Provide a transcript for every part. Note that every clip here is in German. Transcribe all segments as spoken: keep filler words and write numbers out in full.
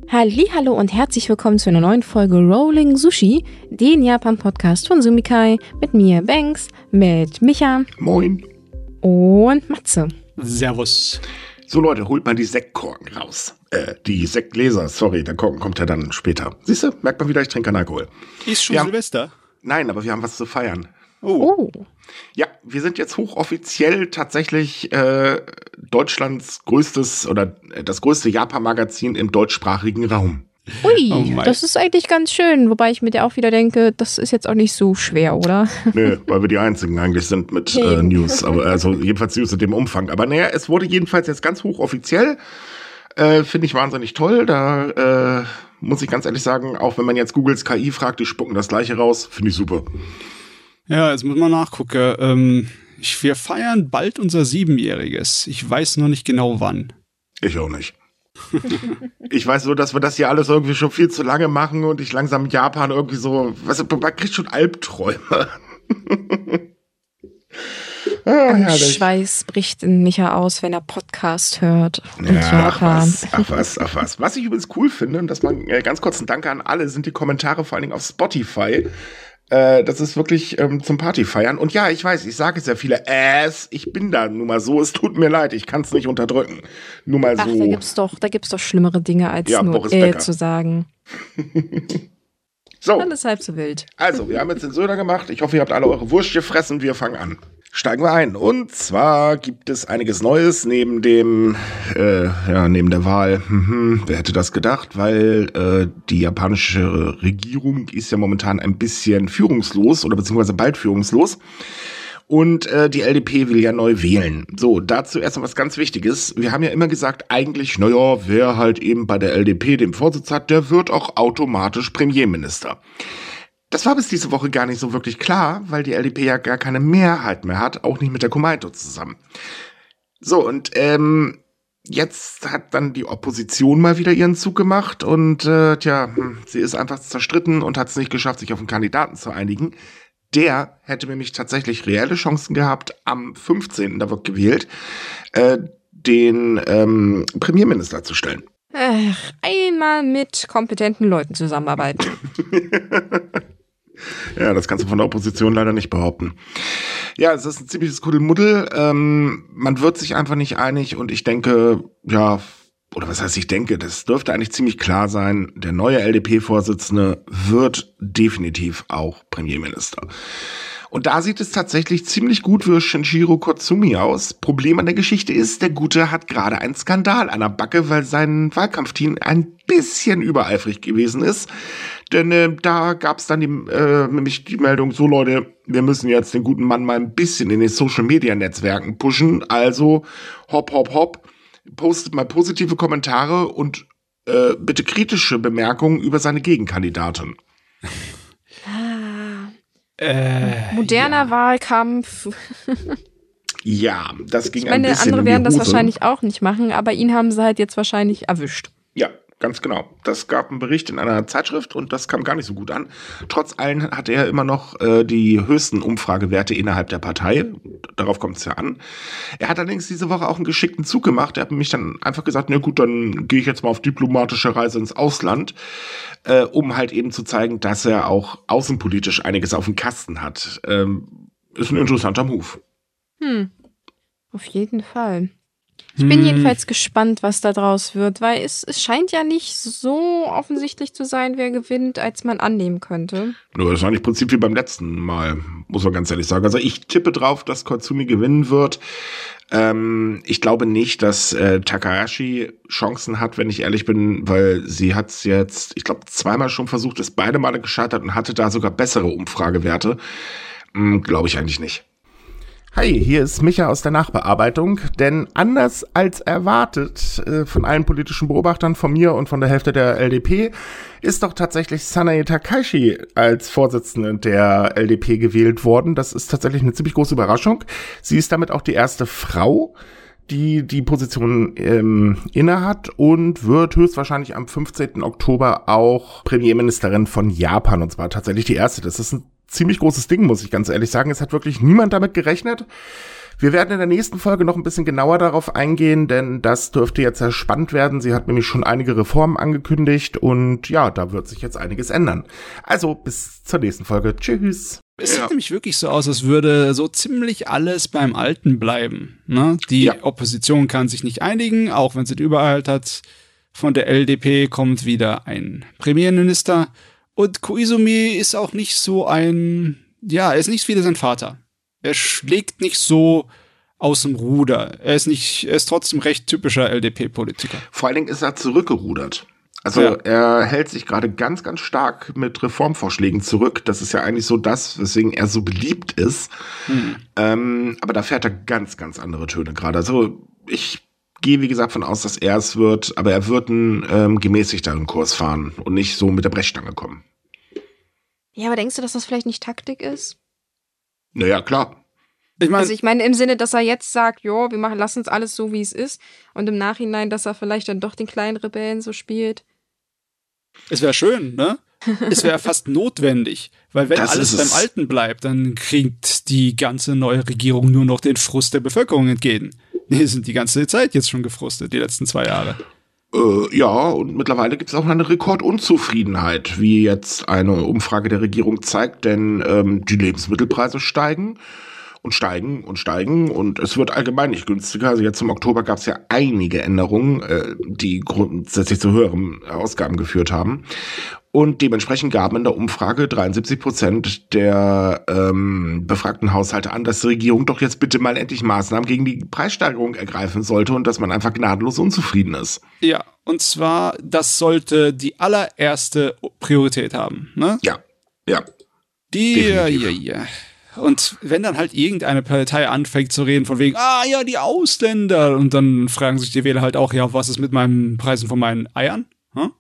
Hallihallo und herzlich willkommen zu einer neuen Folge Rolling Sushi, den Japan-Podcast von Sumikai, mit mir Banks, mit Micha. Moin. Und Matze. Servus. So Leute, holt mal die Sektkorken raus. Äh, die Sektgläser, sorry, der Korken kommt ja dann später. Siehst du, merkt man wieder, ich trinke keinen Alkohol. Ist schon wir Silvester? Haben, nein, aber wir haben was zu feiern. Oh. oh. Ja, wir sind jetzt hochoffiziell tatsächlich äh, Deutschlands größtes oder äh, das größte Japan-Magazin im deutschsprachigen Raum. Ui, oh das ist eigentlich ganz schön. Wobei ich mir ja auch wieder denke, das ist jetzt auch nicht so schwer, oder? Nö, weil wir die Einzigen eigentlich sind mit äh, News. Aber, also jedenfalls News in dem Umfang. Aber naja, es wurde jedenfalls jetzt ganz hochoffiziell. Äh, Finde ich wahnsinnig toll. Da äh, muss ich ganz ehrlich sagen, auch wenn man jetzt Googles K I fragt, die spucken das Gleiche raus. Finde ich super. Ja, jetzt muss man nachgucken. Ähm, ich, wir feiern bald unser Siebenjähriges. Ich weiß noch nicht genau wann. Ich auch nicht. Ich weiß nur, dass wir das hier alles irgendwie schon viel zu lange machen und ich langsam Japan irgendwie so, weißt du, man kriegt schon Albträume. ah, Ein Schweiß bricht in Micha aus, wenn er Podcast hört. Und ja, ach Japan. was, ach was, ach was. Was ich übrigens cool finde, und das mal äh, ganz kurz ein Danke an alle, sind die Kommentare vor allen Dingen auf Spotify. Äh, das ist wirklich ähm, zum Partyfeiern. Und ja, ich weiß, ich sage sehr viele Äs, ich bin da nun mal so, es tut mir leid, ich kann es nicht unterdrücken. Nur mal Ach, so. da gibt's doch, da gibt's doch schlimmere Dinge, als ja, nur Boris äh Becker zu sagen. So. Alles halb so wild. Also, wir haben jetzt den Söder gemacht. Ich hoffe, ihr habt alle eure Wurst gefressen. Wir fangen an. Steigen wir ein. Und zwar gibt es einiges Neues neben dem, äh, ja, neben der Wahl. Mhm, wer hätte das gedacht? Weil äh, die japanische Regierung ist ja momentan ein bisschen führungslos oder beziehungsweise bald führungslos. Und äh, die L D P will ja neu wählen. So, dazu erst mal was ganz Wichtiges. Wir haben ja immer gesagt, eigentlich, naja, wer halt eben bei der L D P den Vorsitz hat, der wird auch automatisch Premierminister. Das war bis diese Woche gar nicht so wirklich klar, weil die L D P ja gar keine Mehrheit mehr hat, auch nicht mit der Komeito zusammen. So, und ähm, jetzt hat dann die Opposition mal wieder ihren Zug gemacht und äh, tja, sie ist einfach zerstritten und hat es nicht geschafft, sich auf einen Kandidaten zu einigen. Der hätte nämlich tatsächlich reelle Chancen gehabt, am fünfzehnten da wird gewählt, äh, den ähm, Premierminister zu stellen. Ach, einmal mit kompetenten Leuten zusammenarbeiten. Ja, das kannst du von der Opposition leider nicht behaupten. Ja, es ist ein ziemliches Kuddelmuddel. Ähm, man wird sich einfach nicht einig und ich denke, ja, oder was heißt ich denke, das dürfte eigentlich ziemlich klar sein, der neue L D P-Vorsitzende wird definitiv auch Premierminister. Und da sieht es tatsächlich ziemlich gut für Shinjiro Koizumi aus. Problem an der Geschichte ist, der Gute hat gerade einen Skandal an der Backe, weil sein Wahlkampfteam ein bisschen übereifrig gewesen ist. Denn äh, da gab es dann die, äh, nämlich die Meldung, so Leute, wir müssen jetzt den guten Mann mal ein bisschen in den Social-Media-Netzwerken pushen. Also hopp, hopp, hopp, postet mal positive Kommentare und äh, bitte kritische Bemerkungen über seine Gegenkandidatin. Äh, Moderner ja. Wahlkampf. Ja, das ging ich meine, ein bisschen andere in die werden das Hose. wahrscheinlich auch nicht machen, aber ihn haben sie halt jetzt wahrscheinlich erwischt. Ja, ganz genau. Das gab einen Bericht in einer Zeitschrift und das kam gar nicht so gut an. Trotz allem hatte er immer noch äh, die höchsten Umfragewerte innerhalb der Partei. Darauf kommt es ja an. Er hat allerdings diese Woche auch einen geschickten Zug gemacht. Er hat nämlich dann einfach gesagt, na gut, dann gehe ich jetzt mal auf diplomatische Reise ins Ausland, äh, um halt eben zu zeigen, dass er auch außenpolitisch einiges auf dem Kasten hat. Ähm, ist ein interessanter Move. Hm, auf jeden Fall. Ich bin jedenfalls gespannt, was da draus wird, weil es, es scheint ja nicht so offensichtlich zu sein, wer gewinnt, als man annehmen könnte. Nur das ist eigentlich Prinzip wie beim letzten Mal, muss man ganz ehrlich sagen. Also ich tippe drauf, dass Koizumi gewinnen wird. Ähm, ich glaube nicht, dass äh, Takahashi Chancen hat, wenn ich ehrlich bin, weil sie hat es jetzt, ich glaube, zweimal schon versucht, ist beide Male gescheitert und hatte da sogar bessere Umfragewerte. Hm, glaube ich eigentlich nicht. Hi, hier ist Micha aus der Nachbearbeitung, denn anders als erwartet äh, von allen politischen Beobachtern, von mir und von der Hälfte der L D P, ist doch tatsächlich Sanae Takaichi als Vorsitzende der L D P gewählt worden. Das ist tatsächlich eine ziemlich große Überraschung. Sie ist damit auch die erste Frau, die die Position ähm, innehat und wird höchstwahrscheinlich am fünfzehnten Oktober auch Premierministerin von Japan, und zwar tatsächlich die erste. Das ist ein ziemlich großes Ding, muss ich ganz ehrlich sagen. Es hat wirklich niemand damit gerechnet. Wir werden in der nächsten Folge noch ein bisschen genauer darauf eingehen, denn das dürfte jetzt sehr spannend werden. Sie hat nämlich schon einige Reformen angekündigt und ja, da wird sich jetzt einiges ändern. Also bis zur nächsten Folge. Tschüss. Es sieht ja. nämlich wirklich so aus, als würde so ziemlich alles beim Alten bleiben. Ne? Die ja. Opposition kann sich nicht einigen, auch wenn sie überall hat. Von der L D P kommt wieder ein Premierminister. Und Koizumi ist auch nicht so ein, ja, er ist nicht wie sein Vater. Er schlägt nicht so aus dem Ruder. Er ist nicht, er ist trotzdem recht typischer L D P-Politiker. Vor allen Dingen ist er zurückgerudert. Also ja. er hält sich gerade ganz, ganz stark mit Reformvorschlägen zurück. Das ist ja eigentlich so das, weswegen er so beliebt ist. Hm. Ähm, aber da fährt er ganz, ganz andere Töne gerade. Also ich gehe, wie gesagt, von aus, dass er es wird, aber er wird einen ähm, gemäßigteren Kurs fahren und nicht so mit der Brechstange kommen. Ja, aber denkst du, dass das vielleicht nicht Taktik ist? Naja, klar. Ich mein, also ich meine im Sinne, dass er jetzt sagt, jo, wir machen, lassen uns alles so, wie es ist. Und im Nachhinein, dass er vielleicht dann doch den kleinen Rebellen so spielt. Es wäre schön, ne? Es wäre fast notwendig. Weil wenn das alles beim Alten bleibt, dann kriegt die ganze neue Regierung nur noch den Frust der Bevölkerung entgegen. Die sind die ganze Zeit jetzt schon gefrustet, die letzten zwei Jahre. Äh, ja, und mittlerweile gibt es auch eine Rekordunzufriedenheit, wie jetzt eine Umfrage der Regierung zeigt, denn ähm, die Lebensmittelpreise steigen und steigen und steigen und es wird allgemein nicht günstiger. Also jetzt im Oktober gab es ja einige Änderungen, äh, die grundsätzlich zu höheren Ausgaben geführt haben. Und dementsprechend gaben in der Umfrage dreiundsiebzig Prozent der ähm, befragten Haushalte an, dass die Regierung doch jetzt bitte mal endlich Maßnahmen gegen die Preissteigerung ergreifen sollte und dass man einfach gnadenlos unzufrieden ist. Ja, und zwar, das sollte die allererste Priorität haben, ne? Ja, ja. Die, ja, ja, ja. Und wenn dann halt irgendeine Partei anfängt zu reden von wegen, ah ja, die Ausländer, und dann fragen sich die Wähler halt auch, ja, was ist mit meinen Preisen von meinen Eiern? Hm?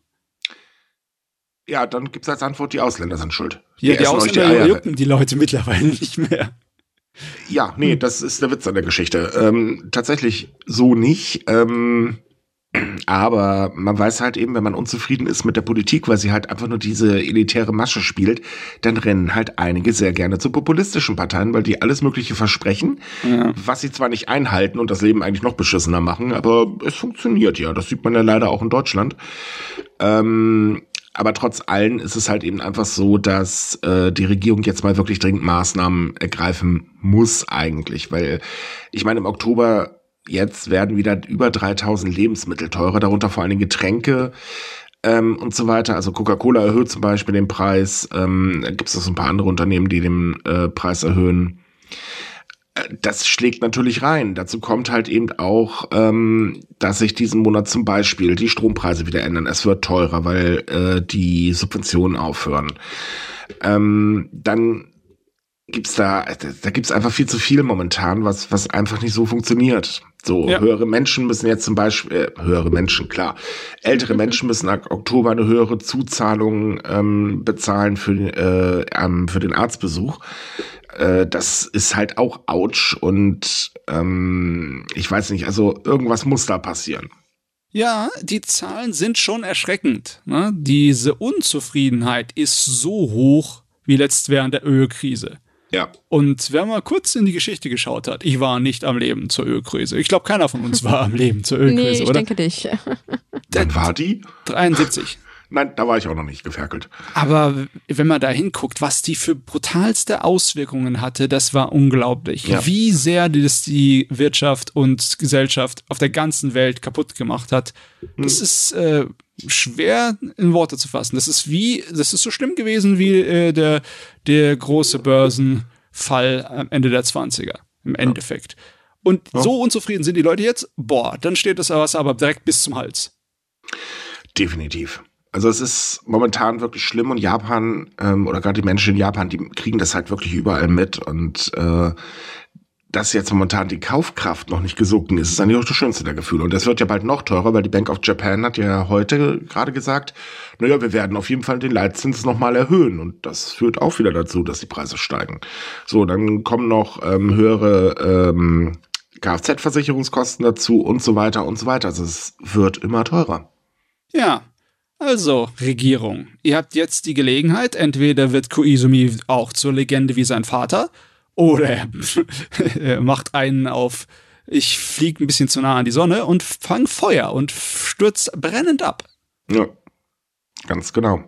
Ja, dann gibt's als Antwort, die Ausländer sind schuld. Ja, die, die Ausländer jucken die Leute mittlerweile nicht mehr. Ja, nee, das ist der Witz an der Geschichte. Ähm, tatsächlich so nicht. Ähm, aber man weiß halt eben, wenn man unzufrieden ist mit der Politik, weil sie halt einfach nur diese elitäre Masche spielt, dann rennen halt einige sehr gerne zu populistischen Parteien, weil die alles Mögliche versprechen, ja. was sie zwar nicht einhalten und das Leben eigentlich noch beschissener machen, aber es funktioniert ja. Das sieht man ja leider auch in Deutschland. Ähm, Aber trotz allem ist es halt eben einfach so, dass äh, die Regierung jetzt mal wirklich dringend Maßnahmen ergreifen muss eigentlich. Weil, ich meine, im Oktober jetzt werden wieder über dreitausend Lebensmittel teurer, darunter vor allen Dingen Getränke ähm, und so weiter. Also Coca-Cola erhöht zum Beispiel den Preis. Ähm, da gibt es auch so ein paar andere Unternehmen, die den äh, Preis erhöhen. Das schlägt natürlich rein. Dazu kommt halt eben auch, ähm, dass sich diesen Monat zum Beispiel die Strompreise wieder ändern. Es wird teurer, weil äh, die Subventionen aufhören. Ähm, dann gibt's da, da gibt's einfach viel zu viel momentan, was was einfach nicht so funktioniert. So, ja. Höhere Menschen müssen jetzt zum Beispiel, äh, höhere Menschen, klar, ältere Menschen müssen ab Oktober eine höhere Zuzahlung ähm, bezahlen für, äh, ähm, für den Arztbesuch. Äh, das ist halt auch ouch und ähm, ich weiß nicht, also irgendwas muss da passieren. Ja, die Zahlen sind schon erschreckend. Ne? Diese Unzufriedenheit ist so hoch wie letzt während der Ölkrise. Ja. Und wer mal kurz in die Geschichte geschaut hat, ich war nicht am Leben zur Ölkrise. Ich glaube, keiner von uns war am Leben zur Ölkrise, nee, ich oder? denke nicht. Wann war die? dreiundsiebzig. Nein, da war ich auch noch nicht geferkelt. Aber wenn man da hinguckt, was die für brutalste Auswirkungen hatte, das war unglaublich. Ja. Wie sehr das die Wirtschaft und Gesellschaft auf der ganzen Welt kaputt gemacht hat. Das hm. ist äh, schwer in Worte zu fassen. Das ist wie, das ist so schlimm gewesen wie äh, der, der große Börsenfall am Ende der zwanziger. Im ja. Endeffekt. Und ja. so unzufrieden sind die Leute jetzt, boah, dann steht das aber direkt bis zum Hals. Definitiv. Also es ist momentan wirklich schlimm und Japan ähm, oder gerade die Menschen in Japan, die kriegen das halt wirklich überall mit und äh, dass jetzt momentan die Kaufkraft noch nicht gesunken ist, ist eigentlich auch das schönste der Gefühle. Und das wird ja bald noch teurer, weil die Bank of Japan hat ja heute gerade gesagt, naja, wir werden auf jeden Fall den Leitzins nochmal erhöhen und das führt auch wieder dazu, dass die Preise steigen. So, dann kommen noch ähm, höhere ähm, Kfz-Versicherungskosten dazu und so weiter und so weiter. Also es wird immer teurer. Ja. Also, Regierung, ihr habt jetzt die Gelegenheit, entweder wird Koizumi auch zur Legende wie sein Vater, oder er macht einen auf, ich fliege ein bisschen zu nah an die Sonne und fang Feuer und stürzt brennend ab. Ja, ganz genau.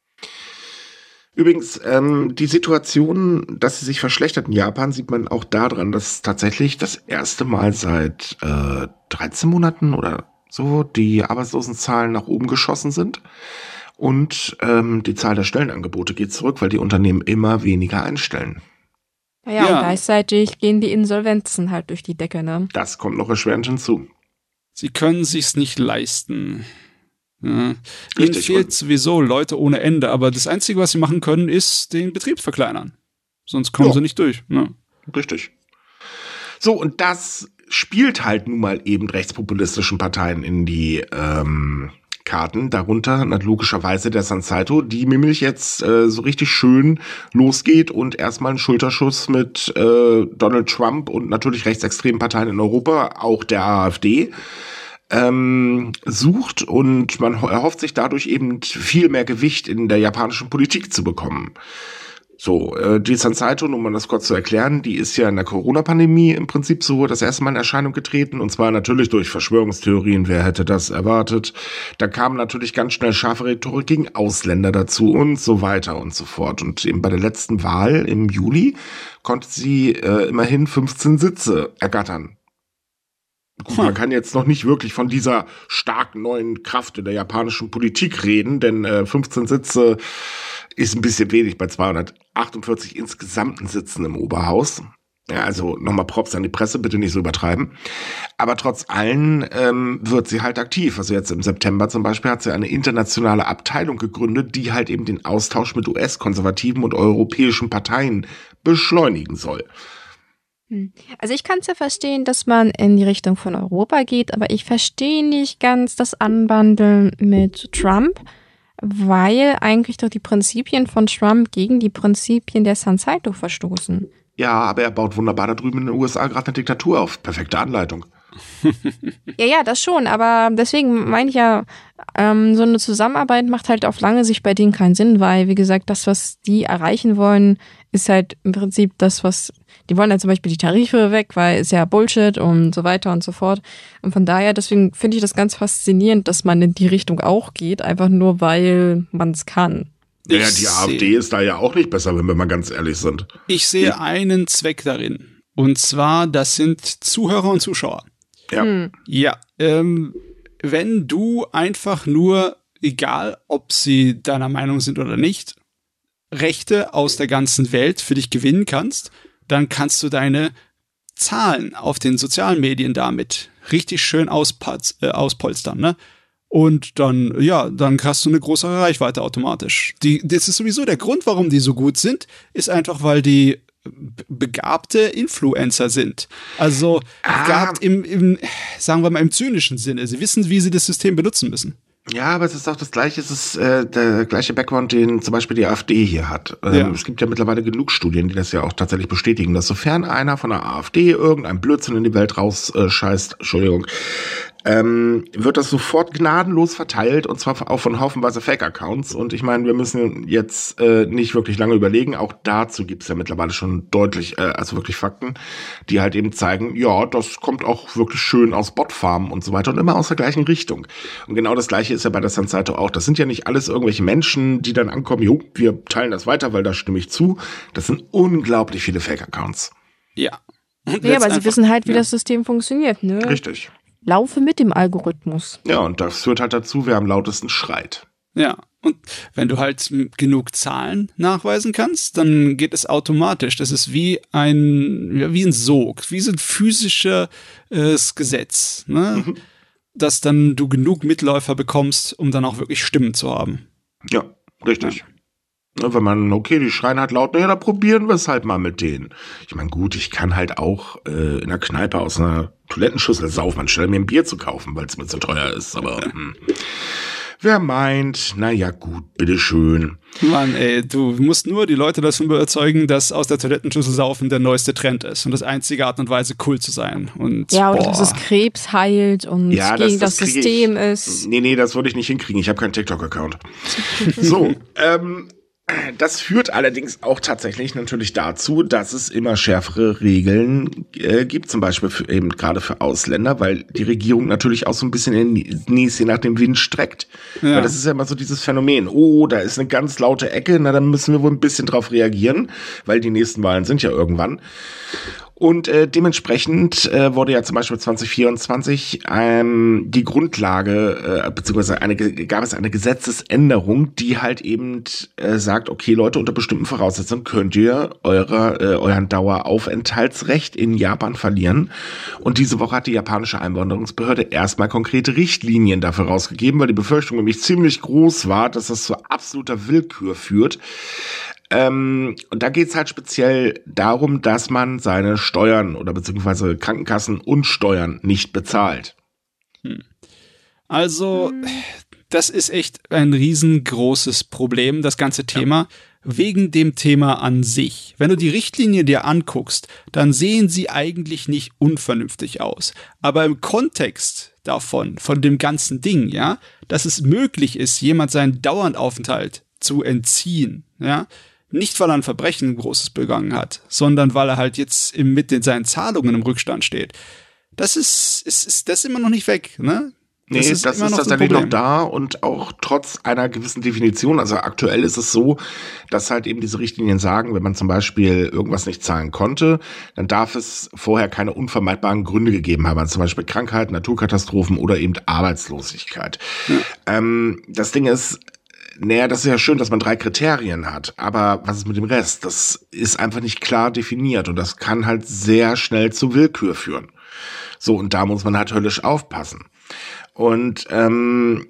Übrigens, ähm, die Situation, dass sie sich verschlechtert in Japan, sieht man auch daran, dass tatsächlich das erste Mal seit äh, dreizehn Monaten oder so die Arbeitslosenzahlen nach oben geschossen sind. Und ähm, die Zahl der Stellenangebote geht zurück, weil die Unternehmen immer weniger einstellen. Naja, ja. Und gleichzeitig gehen die Insolvenzen halt durch die Decke, ne? Das kommt noch erschwerend hinzu. Sie können sich's nicht leisten. Ja. Ihnen fehlt sowieso Leute ohne Ende, aber das Einzige, was sie machen können, ist den Betrieb verkleinern. Sonst kommen ja. sie nicht durch. Ne? Richtig. So, und das spielt halt nun mal eben rechtspopulistischen Parteien in die ähm, Karten. Darunter logischerweise der Sansaito, die nämlich jetzt äh, so richtig schön losgeht und erstmal einen Schulterschuss mit äh, Donald Trump und natürlich rechtsextremen Parteien in Europa, auch der AfD, Ähm, sucht, und man erhofft sich dadurch eben viel mehr Gewicht in der japanischen Politik zu bekommen. So, äh, die Sansaito, um mal das kurz zu erklären, die ist ja in der Corona-Pandemie im Prinzip so das erste Mal in Erscheinung getreten, und zwar natürlich durch Verschwörungstheorien, wer hätte das erwartet. Da kam natürlich ganz schnell scharfe Rhetorik gegen Ausländer dazu und so weiter und so fort. Und eben bei der letzten Wahl im Juli konnte sie äh, immerhin fünfzehn Sitze ergattern. Gut, man kann jetzt noch nicht wirklich von dieser starken neuen Kraft in der japanischen Politik reden, denn äh, fünfzehn Sitze ist ein bisschen wenig bei zweihundertachtundvierzig insgesamten Sitzen im Oberhaus. Ja, also nochmal Props an die Presse, bitte nicht so übertreiben. Aber trotz allem ähm, wird sie halt aktiv. Also jetzt im September zum Beispiel hat sie eine internationale Abteilung gegründet, die halt eben den Austausch mit U S-konservativen und europäischen Parteien beschleunigen soll. Also ich kann es ja verstehen, dass man in die Richtung von Europa geht, aber ich verstehe nicht ganz das Anbandeln mit Trump, weil eigentlich doch die Prinzipien von Trump gegen die Prinzipien der Sansaito verstoßen. Ja, aber er baut wunderbar da drüben in den U S A gerade eine Diktatur auf. Perfekte Anleitung. Ja, ja, das schon, aber deswegen meine ich ja, ähm, so eine Zusammenarbeit macht halt auf lange Sicht bei denen keinen Sinn, weil, wie gesagt, das, was die erreichen wollen, ist halt im Prinzip das, was, die wollen halt zum Beispiel die Tarife weg, weil ist ja Bullshit und so weiter und so fort. Und von daher, deswegen finde ich das ganz faszinierend, dass man in die Richtung auch geht, einfach nur, weil man es kann. Ja, ja, die AfD ist da ja auch nicht besser, wenn wir mal ganz ehrlich sind. Ich sehe ich einen Zweck darin. Und zwar, das sind Zuhörer und Zuschauer. Ja. Hm. Ja, ähm, wenn du einfach nur, egal ob sie deiner Meinung sind oder nicht, Rechte aus der ganzen Welt für dich gewinnen kannst, dann kannst du deine Zahlen auf den sozialen Medien damit richtig schön auspolz- äh, auspolstern, ne? Und dann, ja, dann hast du eine größere Reichweite automatisch. Die, das ist sowieso der Grund, warum die so gut sind, ist einfach, weil die begabte Influencer sind. Also ah. begabt im, im, sagen wir mal, im zynischen Sinne. Sie wissen, wie sie das System benutzen müssen. Ja, aber es ist auch das gleiche, es ist äh, der gleiche Background, den zum Beispiel die AfD hier hat. Ähm, ja. Es gibt ja mittlerweile genug Studien, die das ja auch tatsächlich bestätigen, dass sofern einer von der AfD irgendein Blödsinn in die Welt rausscheißt, äh, Entschuldigung, ähm, wird das sofort gnadenlos verteilt, und zwar auch von haufenweise Fake-Accounts. Und ich meine, wir müssen jetzt äh, nicht wirklich lange überlegen. Auch dazu gibt's ja mittlerweile schon deutlich, äh, also wirklich Fakten, die halt eben zeigen, ja, das kommt auch wirklich schön aus Botfarmen und so weiter und immer aus der gleichen Richtung. Und genau das Gleiche ist ja bei der Sansaito auch. Das sind ja nicht alles irgendwelche Menschen, die dann ankommen, jo, wir teilen das weiter, weil da stimme ich zu. Das sind unglaublich viele Fake-Accounts. Ja. Und ja, aber einfach, sie wissen halt, wie ja. das System funktioniert, ne? Richtig. Laufe mit dem Algorithmus. Ja, und das führt halt dazu, wer am lautesten schreit. Ja, und wenn du halt genug Zahlen nachweisen kannst, dann geht es automatisch. Das ist wie ein, ja, wie ein Sog, wie so ein physisches äh, Gesetz, ne? Mhm. Dass dann du genug Mitläufer bekommst, um dann auch wirklich Stimmen zu haben. Ja, richtig. Ja. Wenn man, okay, die schreien halt laut, naja, dann probieren wir es halt mal mit denen. Ich meine, gut, ich kann halt auch äh, in der Kneipe aus einer Toilettenschüssel saufen, anstelle mir ein Bier zu kaufen, weil es mir zu teuer ist. Aber hm. Wer meint, naja gut, bitteschön. Mann, ey, du musst nur die Leute davon überzeugen, dass aus der Toilettenschüssel saufen der neueste Trend ist und das einzige Art und Weise, cool zu sein. Und, ja, und boah. dass es Krebs heilt und ja, gegen das, das, das System ich, ist. Nee, nee, das würde ich nicht hinkriegen. Ich habe keinen TikTok-Account. So, ähm, das führt allerdings auch tatsächlich natürlich dazu, dass es immer schärfere Regeln äh, gibt, zum Beispiel für, eben gerade für Ausländer, weil die Regierung natürlich auch so ein bisschen in die Näschen nach dem Wind streckt. Ja. Weil das ist ja immer so dieses Phänomen, oh, da ist eine ganz laute Ecke, na dann müssen wir wohl ein bisschen drauf reagieren, weil die nächsten Wahlen sind ja irgendwann. Und äh, dementsprechend äh, wurde ja zum Beispiel zwanzig vierundzwanzig ähm, die Grundlage, äh, beziehungsweise eine, gab es eine Gesetzesänderung, die halt eben äh, sagt, okay Leute, unter bestimmten Voraussetzungen könnt ihr eure, äh, euren Daueraufenthaltsrecht in Japan verlieren. Und diese Woche hat die japanische Einwanderungsbehörde erstmal konkrete Richtlinien dafür rausgegeben, weil die Befürchtung nämlich ziemlich groß war, dass das zu absoluter Willkür führt. Ähm, und da geht's halt speziell darum, dass man seine Steuern oder beziehungsweise Krankenkassen und Steuern nicht bezahlt. Hm. Also, das ist echt ein riesengroßes Problem, das ganze Thema, ja. Wegen dem Thema an sich. Wenn du die Richtlinie dir anguckst, dann sehen sie eigentlich nicht unvernünftig aus. Aber im Kontext davon, von dem ganzen Ding, ja, dass es möglich ist, jemand seinen Daueraufenthalt zu entziehen, ja, nicht, weil er ein Verbrechen Großes begangen hat, sondern weil er halt jetzt im, mit den, seinen Zahlungen im Rückstand steht. Das ist, ist, ist das immer noch nicht weg, ne? Das nee, ist das ist tatsächlich noch da und auch trotz einer gewissen Definition. Also aktuell ist es so, dass halt eben diese Richtlinien sagen, wenn man zum Beispiel irgendwas nicht zahlen konnte, dann darf es vorher keine unvermeidbaren Gründe gegeben haben. Also zum Beispiel Krankheit, Naturkatastrophen oder eben Arbeitslosigkeit. Ja. Ähm, das Ding ist, naja, das ist ja schön, dass man drei Kriterien hat, aber was ist mit dem Rest? Das ist einfach nicht klar definiert und das kann halt sehr schnell zu Willkür führen. So, und da muss man halt höllisch aufpassen. Und ähm,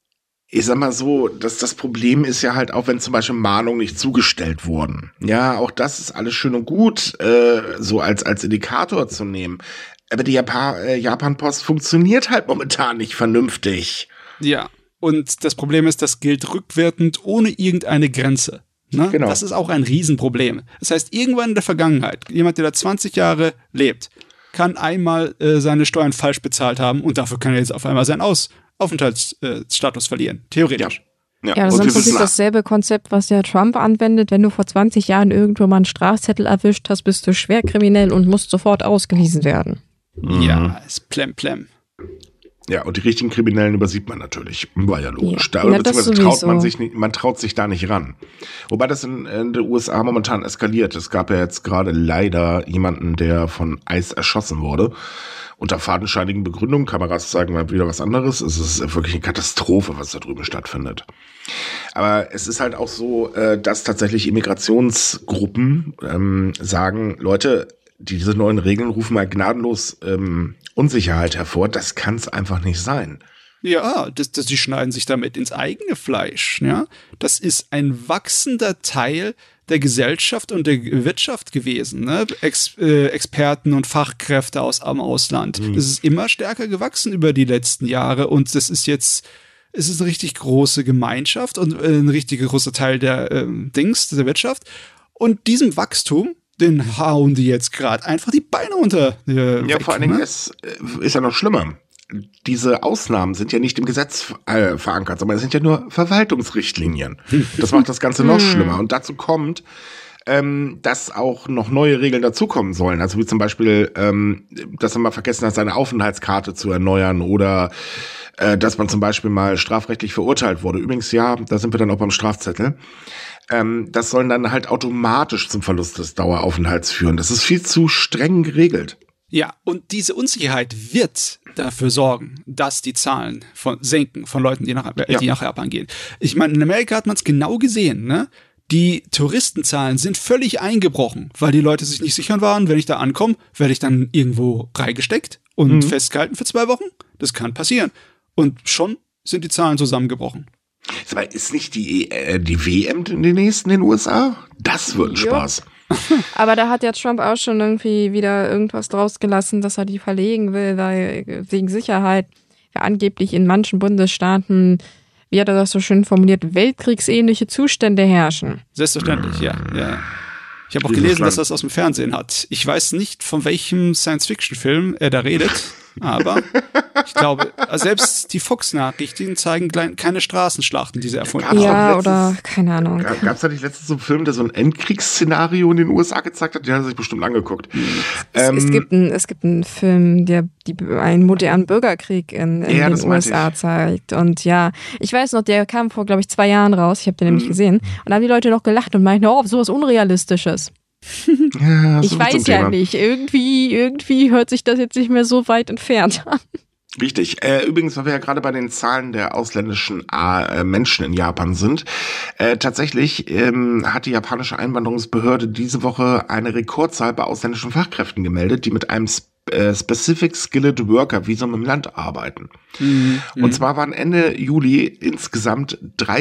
ich sag mal so, dass das Problem ist ja halt auch, wenn zum Beispiel Mahnungen nicht zugestellt wurden. Ja, auch das ist alles schön und gut, äh, so als als Indikator zu nehmen. Aber die Japan, äh, Japan-Post funktioniert halt momentan nicht vernünftig. Ja. Und das Problem ist, das gilt rückwirkend ohne irgendeine Grenze. Ne? Genau. Das ist auch ein Riesenproblem. Das heißt, irgendwann in der Vergangenheit, jemand, der da zwanzig Jahre lebt, kann einmal äh, seine Steuern falsch bezahlt haben und dafür kann er jetzt auf einmal seinen Aus- Aufenthaltsstatus äh, verlieren. Theoretisch. Ja, ja, das ist im Prinzip dasselbe Konzept, was der Trump anwendet. Wenn du vor zwanzig Jahren irgendwo mal einen Strafzettel erwischt hast, bist du schwer kriminell und musst sofort ausgewiesen werden. Ja, ist plem plem. Ja, und die richtigen Kriminellen übersieht man natürlich. War ja logisch. Ja, da, ja, beziehungsweise traut man sich nicht, man traut sich da nicht ran. Wobei das in, in den U S A momentan eskaliert. Es gab ja jetzt gerade leider jemanden, der von Eis erschossen wurde. Unter fadenscheinigen Begründungen. Kameras zeigen mal wieder was anderes. Es ist wirklich eine Katastrophe, was da drüben stattfindet. Aber es ist halt auch so, dass tatsächlich Immigrationsgruppen ähm, sagen, Leute, diese neuen Regeln rufen mal gnadenlos ähm, Unsicherheit hervor. Das kann es einfach nicht sein. Ja, das, das, die schneiden sich damit ins eigene Fleisch. Ja? Das ist ein wachsender Teil der Gesellschaft und der Wirtschaft gewesen. Ne? Ex, äh, Experten und Fachkräfte aus am Ausland. Mhm. Das ist immer stärker gewachsen über die letzten Jahre und das ist jetzt, es ist eine richtig große Gemeinschaft und äh, ein richtig großer Teil der äh, Dings, der Wirtschaft. Und diesem Wachstum, den hauen die jetzt gerade einfach die Beine unter. Äh, ja, weg, vor allen Dingen ne? ist, ist ja noch schlimmer. Diese Ausnahmen sind ja nicht im Gesetz äh, verankert, sondern es sind ja nur Verwaltungsrichtlinien. Das macht das Ganze noch schlimmer. Und dazu kommt, ähm, dass auch noch neue Regeln dazukommen sollen. Also wie zum Beispiel, ähm, dass man mal vergessen hat, seine Aufenthaltskarte zu erneuern oder äh, dass man zum Beispiel mal strafrechtlich verurteilt wurde. Übrigens, ja, da sind wir dann auch beim Strafzettel. Ähm, das sollen dann halt automatisch zum Verlust des Daueraufenthalts führen. Das ist viel zu streng geregelt. Ja, und diese Unsicherheit wird dafür sorgen, dass die Zahlen von senken von Leuten, die nach, äh, ja. die nach Japan gehen. Ich meine, in Amerika hat man es genau gesehen, ne? Die Touristenzahlen sind völlig eingebrochen, weil die Leute sich nicht sicher waren, wenn ich da ankomme, werde ich dann irgendwo reingesteckt und mhm. festgehalten für zwei Wochen? Das kann passieren. Und schon sind die Zahlen zusammengebrochen. Aber ist nicht die, äh, die W M in den nächsten in den U S A? Das wird ein ja. Spaß. Aber da hat ja Trump auch schon irgendwie wieder irgendwas draus gelassen, dass er die verlegen will, weil wegen Sicherheit ja angeblich in manchen Bundesstaaten wie hat er das so schön formuliert, weltkriegsähnliche Zustände herrschen. Selbstverständlich, ja. ja. Ich habe auch gelesen, dass er das aus dem Fernsehen hat. Ich weiß nicht, von welchem Science-Fiction-Film er da redet, aber ich glaube, selbst die Fox-Nachrichten zeigen keine Straßenschlachten, die sie erfunden haben. Ja, letztes, oder keine Ahnung. Gab es da nicht letztens so einen Film, der so ein Endkriegsszenario in den U S A gezeigt hat? Den hat er sich bestimmt angeguckt. Es, ähm, es, gibt, ein, es gibt einen Film, der die, einen modernen Bürgerkrieg in, in ja, den U S A ich. zeigt. Und ja, ich weiß noch, der kam vor, glaube ich, zwei Jahren raus. Ich habe den nämlich mhm. gesehen. Und da haben die Leute noch gelacht und meinten, oh, sowas Unrealistisches. Ja, ich weiß ja Thema. nicht. Irgendwie, irgendwie hört sich das jetzt nicht mehr so weit entfernt an. Richtig. Äh, übrigens, weil wir ja gerade bei den Zahlen der ausländischen äh, Menschen in Japan sind, äh, tatsächlich ähm, hat die japanische Einwanderungsbehörde diese Woche eine Rekordzahl bei ausländischen Fachkräften gemeldet, die mit einem Sp- äh, Specific Skilled Worker Visum im Land arbeiten. Mhm. Und zwar waren Ende Juli insgesamt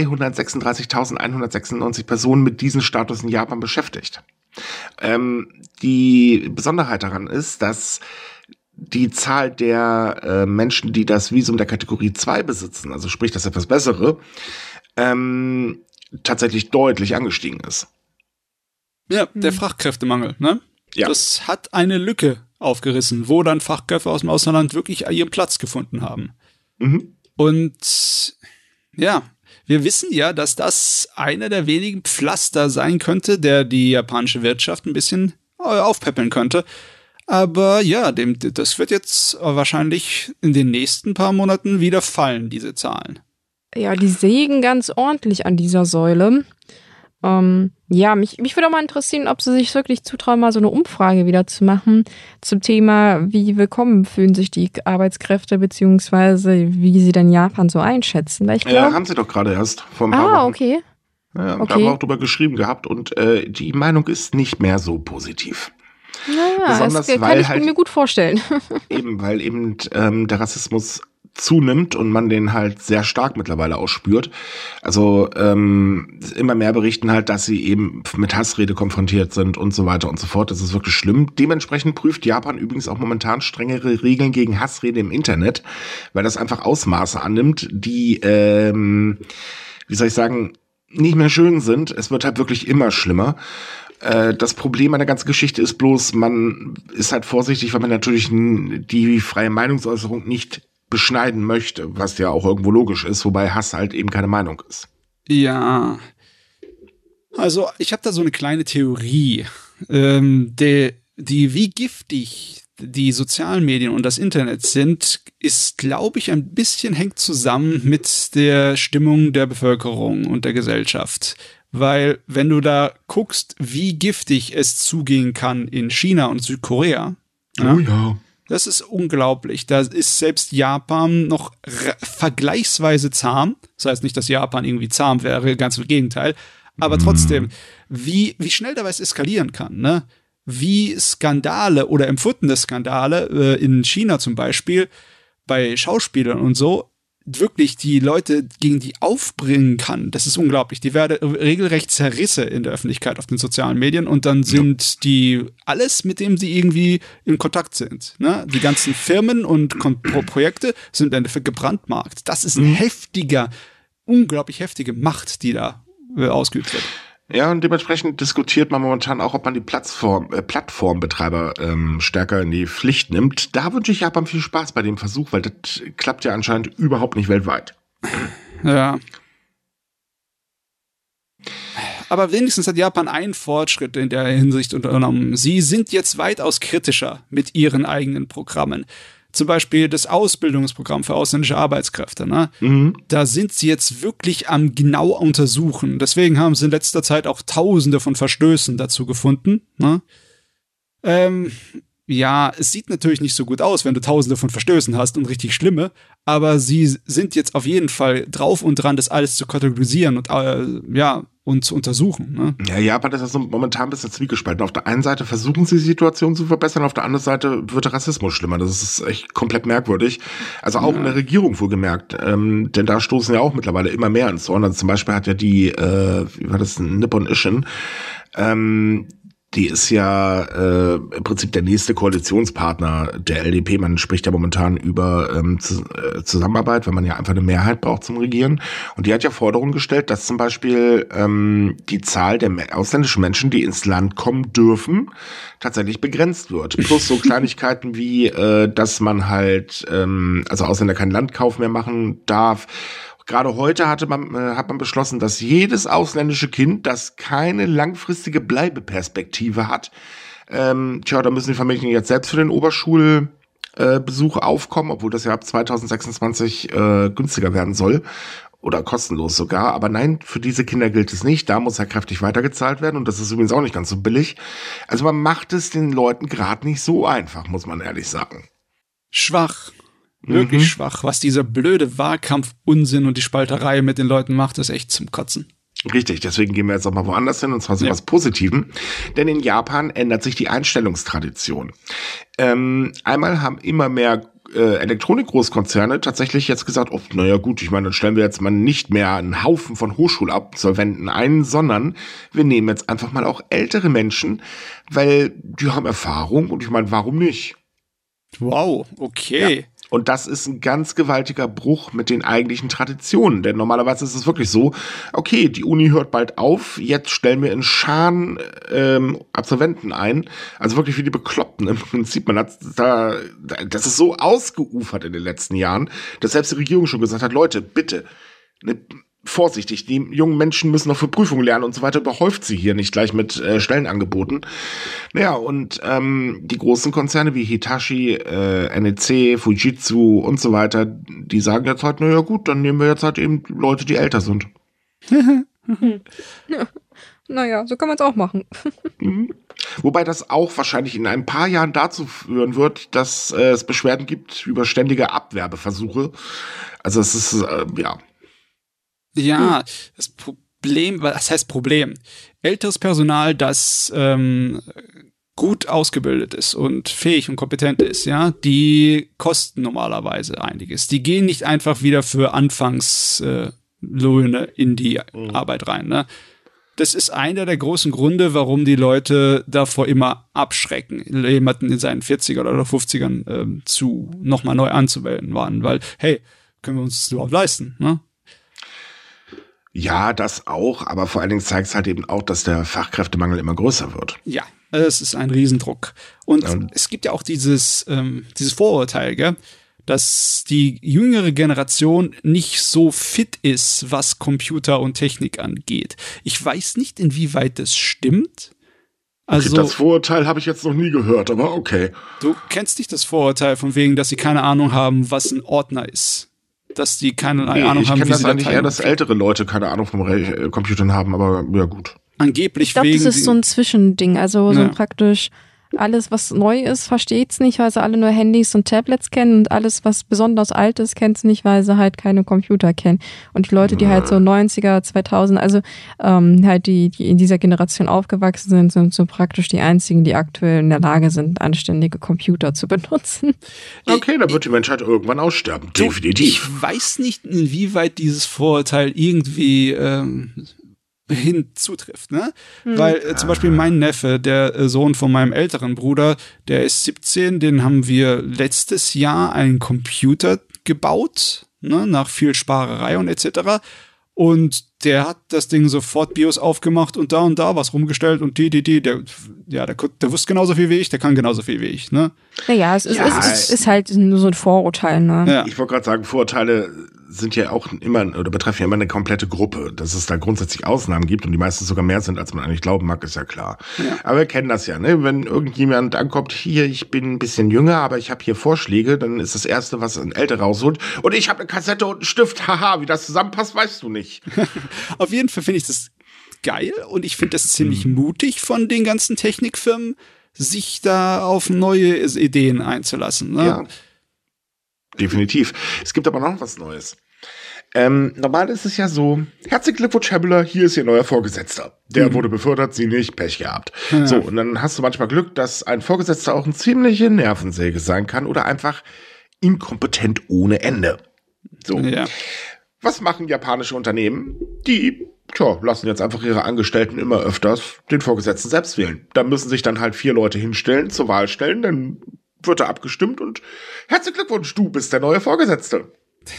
dreihundertsechsunddreißigtausendeinhundertsechsundneunzig Personen mit diesem Status in Japan beschäftigt. Ähm, die Besonderheit daran ist, dass die Zahl der äh, Menschen, die das Visum der Kategorie zwei besitzen, also sprich das etwas bessere, ähm, tatsächlich deutlich angestiegen ist. Ja, der Fachkräftemangel, ne? Ja. Das hat eine Lücke aufgerissen, wo dann Fachkräfte aus dem Ausland wirklich ihren Platz gefunden haben. Mhm. Und ja, wir wissen ja, dass das einer der wenigen Pflaster sein könnte, der die japanische Wirtschaft ein bisschen aufpäppeln könnte. Aber ja, dem, das wird jetzt wahrscheinlich in den nächsten paar Monaten wieder fallen, diese Zahlen. Ja, die sägen ganz ordentlich an dieser Säule. Ähm, ja, mich, mich würde auch mal interessieren, ob sie sich wirklich zutrauen, mal so eine Umfrage wieder zu machen zum Thema, wie willkommen fühlen sich die Arbeitskräfte, beziehungsweise wie sie denn Japan so einschätzen. Weil ich glaub, ja, haben sie doch gerade erst vor ein paar Ah, Wochen. okay. Ja, okay. Da haben wir auch drüber geschrieben gehabt und äh, die Meinung ist nicht mehr so positiv. Naja, Besonders, das kann weil ich halt, mir gut vorstellen. Eben, weil eben ähm, der Rassismus zunimmt und man den halt sehr stark mittlerweile ausspürt. Also ähm, immer mehr berichten halt, dass sie eben mit Hassrede konfrontiert sind und so weiter und so fort. Das ist wirklich schlimm. Dementsprechend prüft Japan übrigens auch momentan strengere Regeln gegen Hassrede im Internet, weil das einfach Ausmaße annimmt, die, ähm, wie soll ich sagen, nicht mehr schön sind. Es wird halt wirklich immer schlimmer. Das Problem an der ganzen Geschichte ist bloß, man ist halt vorsichtig, weil man natürlich die freie Meinungsäußerung nicht beschneiden möchte, was ja auch irgendwo logisch ist, wobei Hass halt eben keine Meinung ist. Ja, also ich habe da so eine kleine Theorie, ähm, die, die wie giftig die sozialen Medien und das Internet sind, ist, glaube ich, ein bisschen hängt zusammen mit der Stimmung der Bevölkerung und der Gesellschaft. Weil, wenn du da guckst, wie giftig es zugehen kann in China und Südkorea, oh ja, das ist unglaublich. Da ist selbst Japan noch r- vergleichsweise zahm. Das heißt nicht, dass Japan irgendwie zahm wäre, ganz im Gegenteil. Aber trotzdem, wie, wie schnell da was eskalieren kann, ne? Wie Skandale oder empfundene Skandale äh, in China zum Beispiel bei Schauspielern und so wirklich die Leute gegen die aufbringen kann. Das ist unglaublich. Die werden regelrecht zerrissen in der Öffentlichkeit auf den sozialen Medien und dann sind ja. die alles, mit dem sie irgendwie in Kontakt sind. Ne? Die ganzen Firmen und Kon- Pro- Projekte sind im Endeffekt gebrandmarkt. Das ist ein mhm. heftiger, unglaublich heftige Macht, die da äh, ausgeübt wird. Ja, und dementsprechend diskutiert man momentan auch, ob man die Plattform, äh, Plattformbetreiber ähm, stärker in die Pflicht nimmt. Da wünsche ich Japan viel Spaß bei dem Versuch, weil das klappt ja anscheinend überhaupt nicht weltweit. Ja. Aber wenigstens hat Japan einen Fortschritt in der Hinsicht unternommen. Sie sind jetzt weitaus kritischer mit ihren eigenen Programmen. Zum Beispiel das Ausbildungsprogramm für ausländische Arbeitskräfte. Ne? Mhm. Da sind sie jetzt wirklich am genau untersuchen. Deswegen haben sie in letzter Zeit auch Tausende von Verstößen dazu gefunden. Ne? Ähm, ja, es sieht natürlich nicht so gut aus, wenn du Tausende von Verstößen hast und richtig schlimme. Aber sie sind jetzt auf jeden Fall drauf und dran, das alles zu kategorisieren und äh, ja und zu untersuchen. Ne? Ja, Japan ist also momentan ein bisschen zwiegespalten. Auf der einen Seite versuchen sie die Situation zu verbessern, auf der anderen Seite wird der Rassismus schlimmer. Das ist echt komplett merkwürdig. Also auch ja. in der Regierung wohlgemerkt. Ähm, denn da stoßen ja auch mittlerweile immer mehr ins Zorn. Also zum Beispiel hat ja die, äh, wie war das, Nippon Ishin, ähm, die ist ja äh, im Prinzip der nächste Koalitionspartner der L D P. Man spricht ja momentan über ähm, Z- äh, Zusammenarbeit, weil man ja einfach eine Mehrheit braucht zum Regieren. Und die hat ja Forderungen gestellt, dass zum Beispiel ähm, die Zahl der me- ausländischen Menschen, die ins Land kommen dürfen, tatsächlich begrenzt wird. Plus so Kleinigkeiten wie, äh, dass man halt, ähm, also Ausländer keinen Landkauf mehr machen darf. Gerade heute hatte man, äh, hat man beschlossen, dass jedes ausländische Kind, das keine langfristige Bleibeperspektive hat, ähm, tja, da müssen die Familien jetzt selbst für den Oberschulbesuch äh, aufkommen, obwohl das ja ab zwanzig sechsundzwanzig äh, günstiger werden soll oder kostenlos sogar. Aber nein, für diese Kinder gilt es nicht. Da muss ja kräftig weitergezahlt werden und das ist übrigens auch nicht ganz so billig. Also man macht es den Leuten gerade nicht so einfach, muss man ehrlich sagen. Schwach. Wirklich Mhm. schwach. Was dieser blöde Wahlkampf-Unsinn und die Spalterei mit den Leuten macht, ist echt zum Kotzen. Richtig, deswegen gehen wir jetzt auch mal woanders hin, und zwar zu Ja. was Positivem. Denn in Japan ändert sich die Einstellungstradition. Ähm, einmal haben immer mehr äh, Elektronikgroßkonzerne tatsächlich jetzt gesagt, oh, naja gut, ich meine, dann stellen wir jetzt mal nicht mehr einen Haufen von Hochschulabsolventen ein, sondern wir nehmen jetzt einfach mal auch ältere Menschen, weil die haben Erfahrung und ich meine, warum nicht? Wow, okay. Ja. Und das ist ein ganz gewaltiger Bruch mit den eigentlichen Traditionen. Denn normalerweise ist es wirklich so, okay, die Uni hört bald auf, jetzt stellen wir in Scharen ähm, Absolventen ein. Also wirklich wie die Bekloppten im Prinzip. Man hat da, das ist so ausgeufert in den letzten Jahren, dass selbst die Regierung schon gesagt hat, Leute, bitte, ne, vorsichtig, die jungen Menschen müssen noch für Prüfungen lernen und so weiter, überhäuft sie hier nicht gleich mit äh, Stellenangeboten. Naja, und ähm, die großen Konzerne wie Hitachi, äh, N E C, Fujitsu und so weiter, die sagen jetzt halt, naja gut, dann nehmen wir jetzt halt eben Leute, die älter sind. Ja. Naja, so kann man es auch machen. Mhm. Wobei das auch wahrscheinlich in ein paar Jahren dazu führen wird, dass äh, es Beschwerden gibt über ständige Abwerbeversuche. Also es ist, äh, ja... Ja, das Problem, was heißt Problem? Älteres Personal, das ähm, gut ausgebildet ist und fähig und kompetent ist, ja, die kosten normalerweise einiges. Die gehen nicht einfach wieder für Anfangslöhne äh, in die mhm. Arbeit rein, ne? Das ist einer der großen Gründe, warum die Leute davor immer abschrecken, jemanden in seinen vierzigern oder fünfzigern ähm, zu nochmal neu anzuwählen waren, weil, hey, können wir uns das überhaupt leisten, ne? Ja, das auch, aber vor allen Dingen zeigt es halt eben auch, dass der Fachkräftemangel immer größer wird. Ja, es ist ein Riesendruck. Und ja. es gibt ja auch dieses, ähm, dieses Vorurteil, gell, dass die jüngere Generation nicht so fit ist, was Computer und Technik angeht. Ich weiß nicht, inwieweit das stimmt. Also, okay, das Vorurteil habe ich jetzt noch nie gehört, aber okay. Du kennst nicht das Vorurteil von wegen, dass sie keine Ahnung haben, was ein Ordner ist. Dass die keine nee, Ahnung ich haben, wie wie das sie eigentlich Dateien eher, dass ältere Leute keine Ahnung vom Re- Computern haben, aber ja gut. Angeblich Ich glaube, wegen das ist so ein Zwischending. Also so Ja. praktisch alles, was neu ist, versteht's nicht, weil sie alle nur Handys und Tablets kennen, und alles, was besonders alt ist, kennt's nicht, weil sie halt keine Computer kennen. Und die Leute, die halt so neunziger, zweitausend, also ähm, halt die, die in dieser Generation aufgewachsen sind, sind so praktisch die einzigen, die aktuell in der Lage sind, anständige Computer zu benutzen. Okay, dann wird die Menschheit irgendwann aussterben. Du, Definitiv. Ich weiß nicht, inwieweit dieses Vorurteil irgendwie ähm, hinzutrifft, ne? Hm. Weil äh, zum Beispiel mein Neffe, der äh, Sohn von meinem älteren Bruder, der ist siebzehn, den haben wir letztes Jahr einen Computer gebaut, ne? Nach viel Sparerei und et cetera. Und der hat das Ding sofort BIOS aufgemacht und da und da was rumgestellt und die, die, die, der, ja, der, der wusste genauso viel wie ich, der kann genauso viel wie ich, ne? Naja, es ist, Ja, es ist, ist halt nur so ein Vorurteil, ne? Ja. Ich wollte gerade sagen, Vorurteile sind ja auch immer oder betreffen ja immer eine komplette Gruppe. Dass es da grundsätzlich Ausnahmen gibt und die meisten sogar mehr sind, als man eigentlich glauben mag, ist ja klar. Ja. Aber wir kennen das ja, ne? Wenn irgendjemand ankommt, hier, ich bin ein bisschen jünger, aber ich habe hier Vorschläge, dann ist das Erste, was ein Älterer rausholt. Und ich habe eine Kassette und einen Stift. Haha, wie das zusammenpasst, weißt du nicht. Auf jeden Fall finde ich das geil und ich finde das ziemlich mutig von den ganzen Technikfirmen, sich da auf neue Ideen einzulassen. Ne? Ja, definitiv. Es gibt aber noch was Neues. Ähm, normal ist es ja so, herzlichen Glückwunsch, Herr Müller, hier ist Ihr neuer Vorgesetzter. Der mhm. wurde befördert, Sie nicht, Pech gehabt. Ja. So, und dann hast du manchmal Glück, dass ein Vorgesetzter auch eine ziemliche Nervensäge sein kann oder einfach inkompetent ohne Ende. So. Ja. Was machen japanische Unternehmen? Die, tja, lassen jetzt einfach ihre Angestellten immer öfters den Vorgesetzten selbst wählen. Da müssen sich dann halt vier Leute hinstellen, zur Wahl stellen, dann wird er abgestimmt und herzlichen Glückwunsch, du bist der neue Vorgesetzte.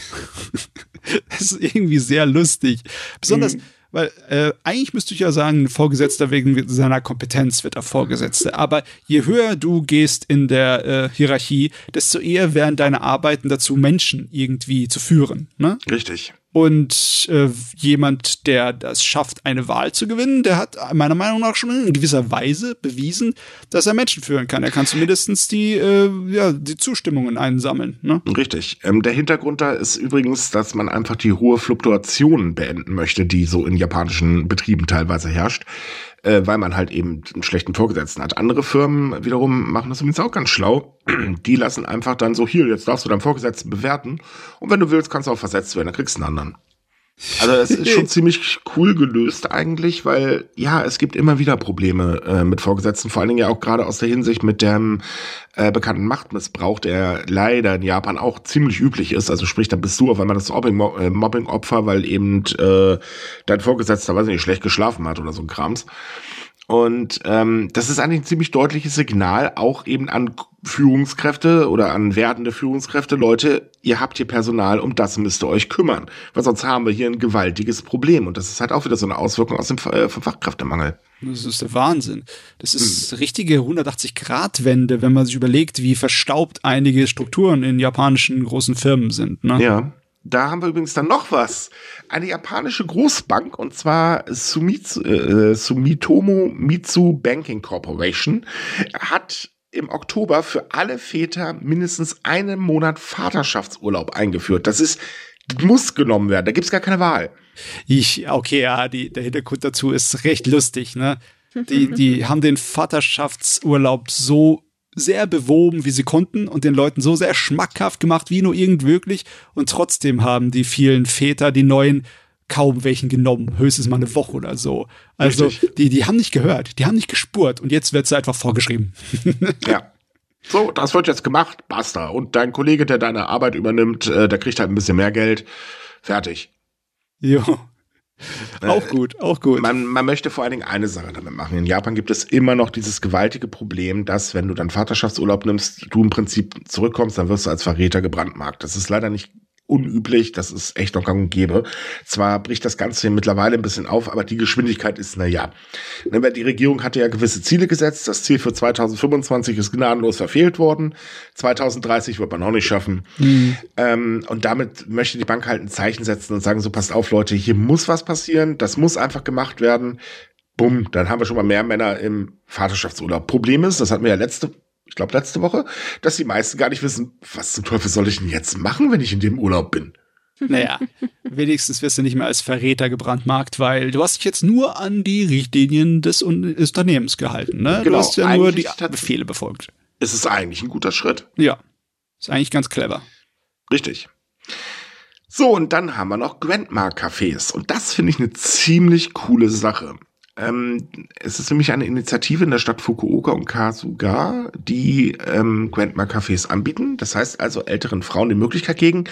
Das ist irgendwie sehr lustig. Besonders, mhm. weil äh, eigentlich müsste ich ja sagen, ein Vorgesetzter wegen seiner Kompetenz wird er Vorgesetzter. Aber je höher du gehst in der äh, Hierarchie, desto eher werden deine Arbeiten dazu, Menschen irgendwie zu führen. Ne? Richtig. Und äh, jemand, der das schafft, eine Wahl zu gewinnen, der hat meiner Meinung nach schon in gewisser Weise bewiesen, dass er Menschen führen kann. Er kann zumindest die, äh, ja, die Zustimmungen einsammeln. Ne? Richtig. Ähm, der Hintergrund da ist übrigens, dass man einfach die hohe Fluktuation beenden möchte, die so in japanischen Betrieben teilweise herrscht, äh, weil man halt eben einen schlechten Vorgesetzten hat. Andere Firmen wiederum machen das übrigens auch ganz schlau. Die lassen einfach dann so, hier, jetzt darfst du deinen Vorgesetzten bewerten und wenn du willst, kannst du auch versetzt werden, dann kriegst du einen anderen. Also es ist schon ziemlich cool gelöst eigentlich, weil ja, es gibt immer wieder Probleme äh, mit Vorgesetzten, vor allen Dingen ja auch gerade aus der Hinsicht mit dem äh, bekannten Machtmissbrauch, der leider in Japan auch ziemlich üblich ist. Also sprich, da bist du auf einmal das Mobbing-Opfer, weil eben äh, dein Vorgesetzter, weiß ich nicht, schlecht geschlafen hat oder so ein Krams. Und ähm, das ist eigentlich ein ziemlich deutliches Signal auch eben an Führungskräfte oder an werdende Führungskräfte. Leute, ihr habt hier Personal, um das müsst ihr euch kümmern. Weil sonst haben wir hier ein gewaltiges Problem. Und das ist halt auch wieder so eine Auswirkung aus dem äh, vom Fachkräftemangel. Das ist der Wahnsinn. Das ist hm. richtige hundertachtzig-Grad-Wende, wenn man sich überlegt, wie verstaubt einige Strukturen in japanischen großen Firmen sind. Ne? Ja. Da haben wir übrigens dann noch was. Eine japanische Großbank, und zwar Sumitsu, äh, Sumitomo Mitsu Banking Corporation, hat im Oktober für alle Väter mindestens einen Monat Vaterschaftsurlaub eingeführt. Das ist, muss genommen werden. Da gibt's gar keine Wahl. Ich, okay, ja, die, der Hintergrund dazu ist recht lustig, ne? Die, die haben den Vaterschaftsurlaub so sehr bewoben, wie sie konnten und den Leuten so sehr schmackhaft gemacht, wie nur irgend möglich. Und trotzdem haben die vielen Väter, die neuen, kaum welchen genommen. Höchstens mal eine Woche oder so. Also die, die haben nicht gehört, die haben nicht gespurt. Und jetzt wird es einfach vorgeschrieben. Ja. So, das wird jetzt gemacht, basta. Und dein Kollege, der deine Arbeit übernimmt, äh, der kriegt halt ein bisschen mehr Geld. Fertig. Jo. Auch gut, auch gut. Man, man möchte vor allen Dingen eine Sache damit machen. In Japan gibt es immer noch dieses gewaltige Problem, dass, wenn du dann Vaterschaftsurlaub nimmst, du im Prinzip zurückkommst, dann wirst du als Verräter gebrandmarkt. Das ist leider nicht unüblich, das ist echt noch gang und gäbe. Zwar bricht das Ganze mittlerweile ein bisschen auf, aber die Geschwindigkeit ist, na ja. Die Regierung hatte ja gewisse Ziele gesetzt. Das Ziel für zweitausendfünfundzwanzig ist gnadenlos verfehlt worden. zweitausenddreißig wird man auch nicht schaffen. Mhm. Ähm, und damit möchte die Bank halt ein Zeichen setzen und sagen, so passt auf, Leute, hier muss was passieren. Das muss einfach gemacht werden. Bumm, dann haben wir schon mal mehr Männer im Vaterschaftsurlaub. Problem ist, das hatten wir ja letzte ich glaube letzte Woche, dass die meisten gar nicht wissen, was zum Teufel soll ich denn jetzt machen, wenn ich in dem Urlaub bin? Naja, wenigstens wirst du nicht mehr als Verräter gebrandmarkt, weil du hast dich jetzt nur an die Richtlinien des Unternehmens gehalten. Ne? Genau, du hast ja nur die Befehle befolgt. Es ist eigentlich ein guter Schritt. Ja, ist eigentlich ganz clever. Richtig. So, und dann haben wir noch Grandma-Cafés. Und das finde ich eine ziemlich coole Sache. Ähm, es ist nämlich eine Initiative in der Stadt Fukuoka und Kasuga, die ähm, Grandma-Cafés anbieten. Das heißt also älteren Frauen die Möglichkeit geben,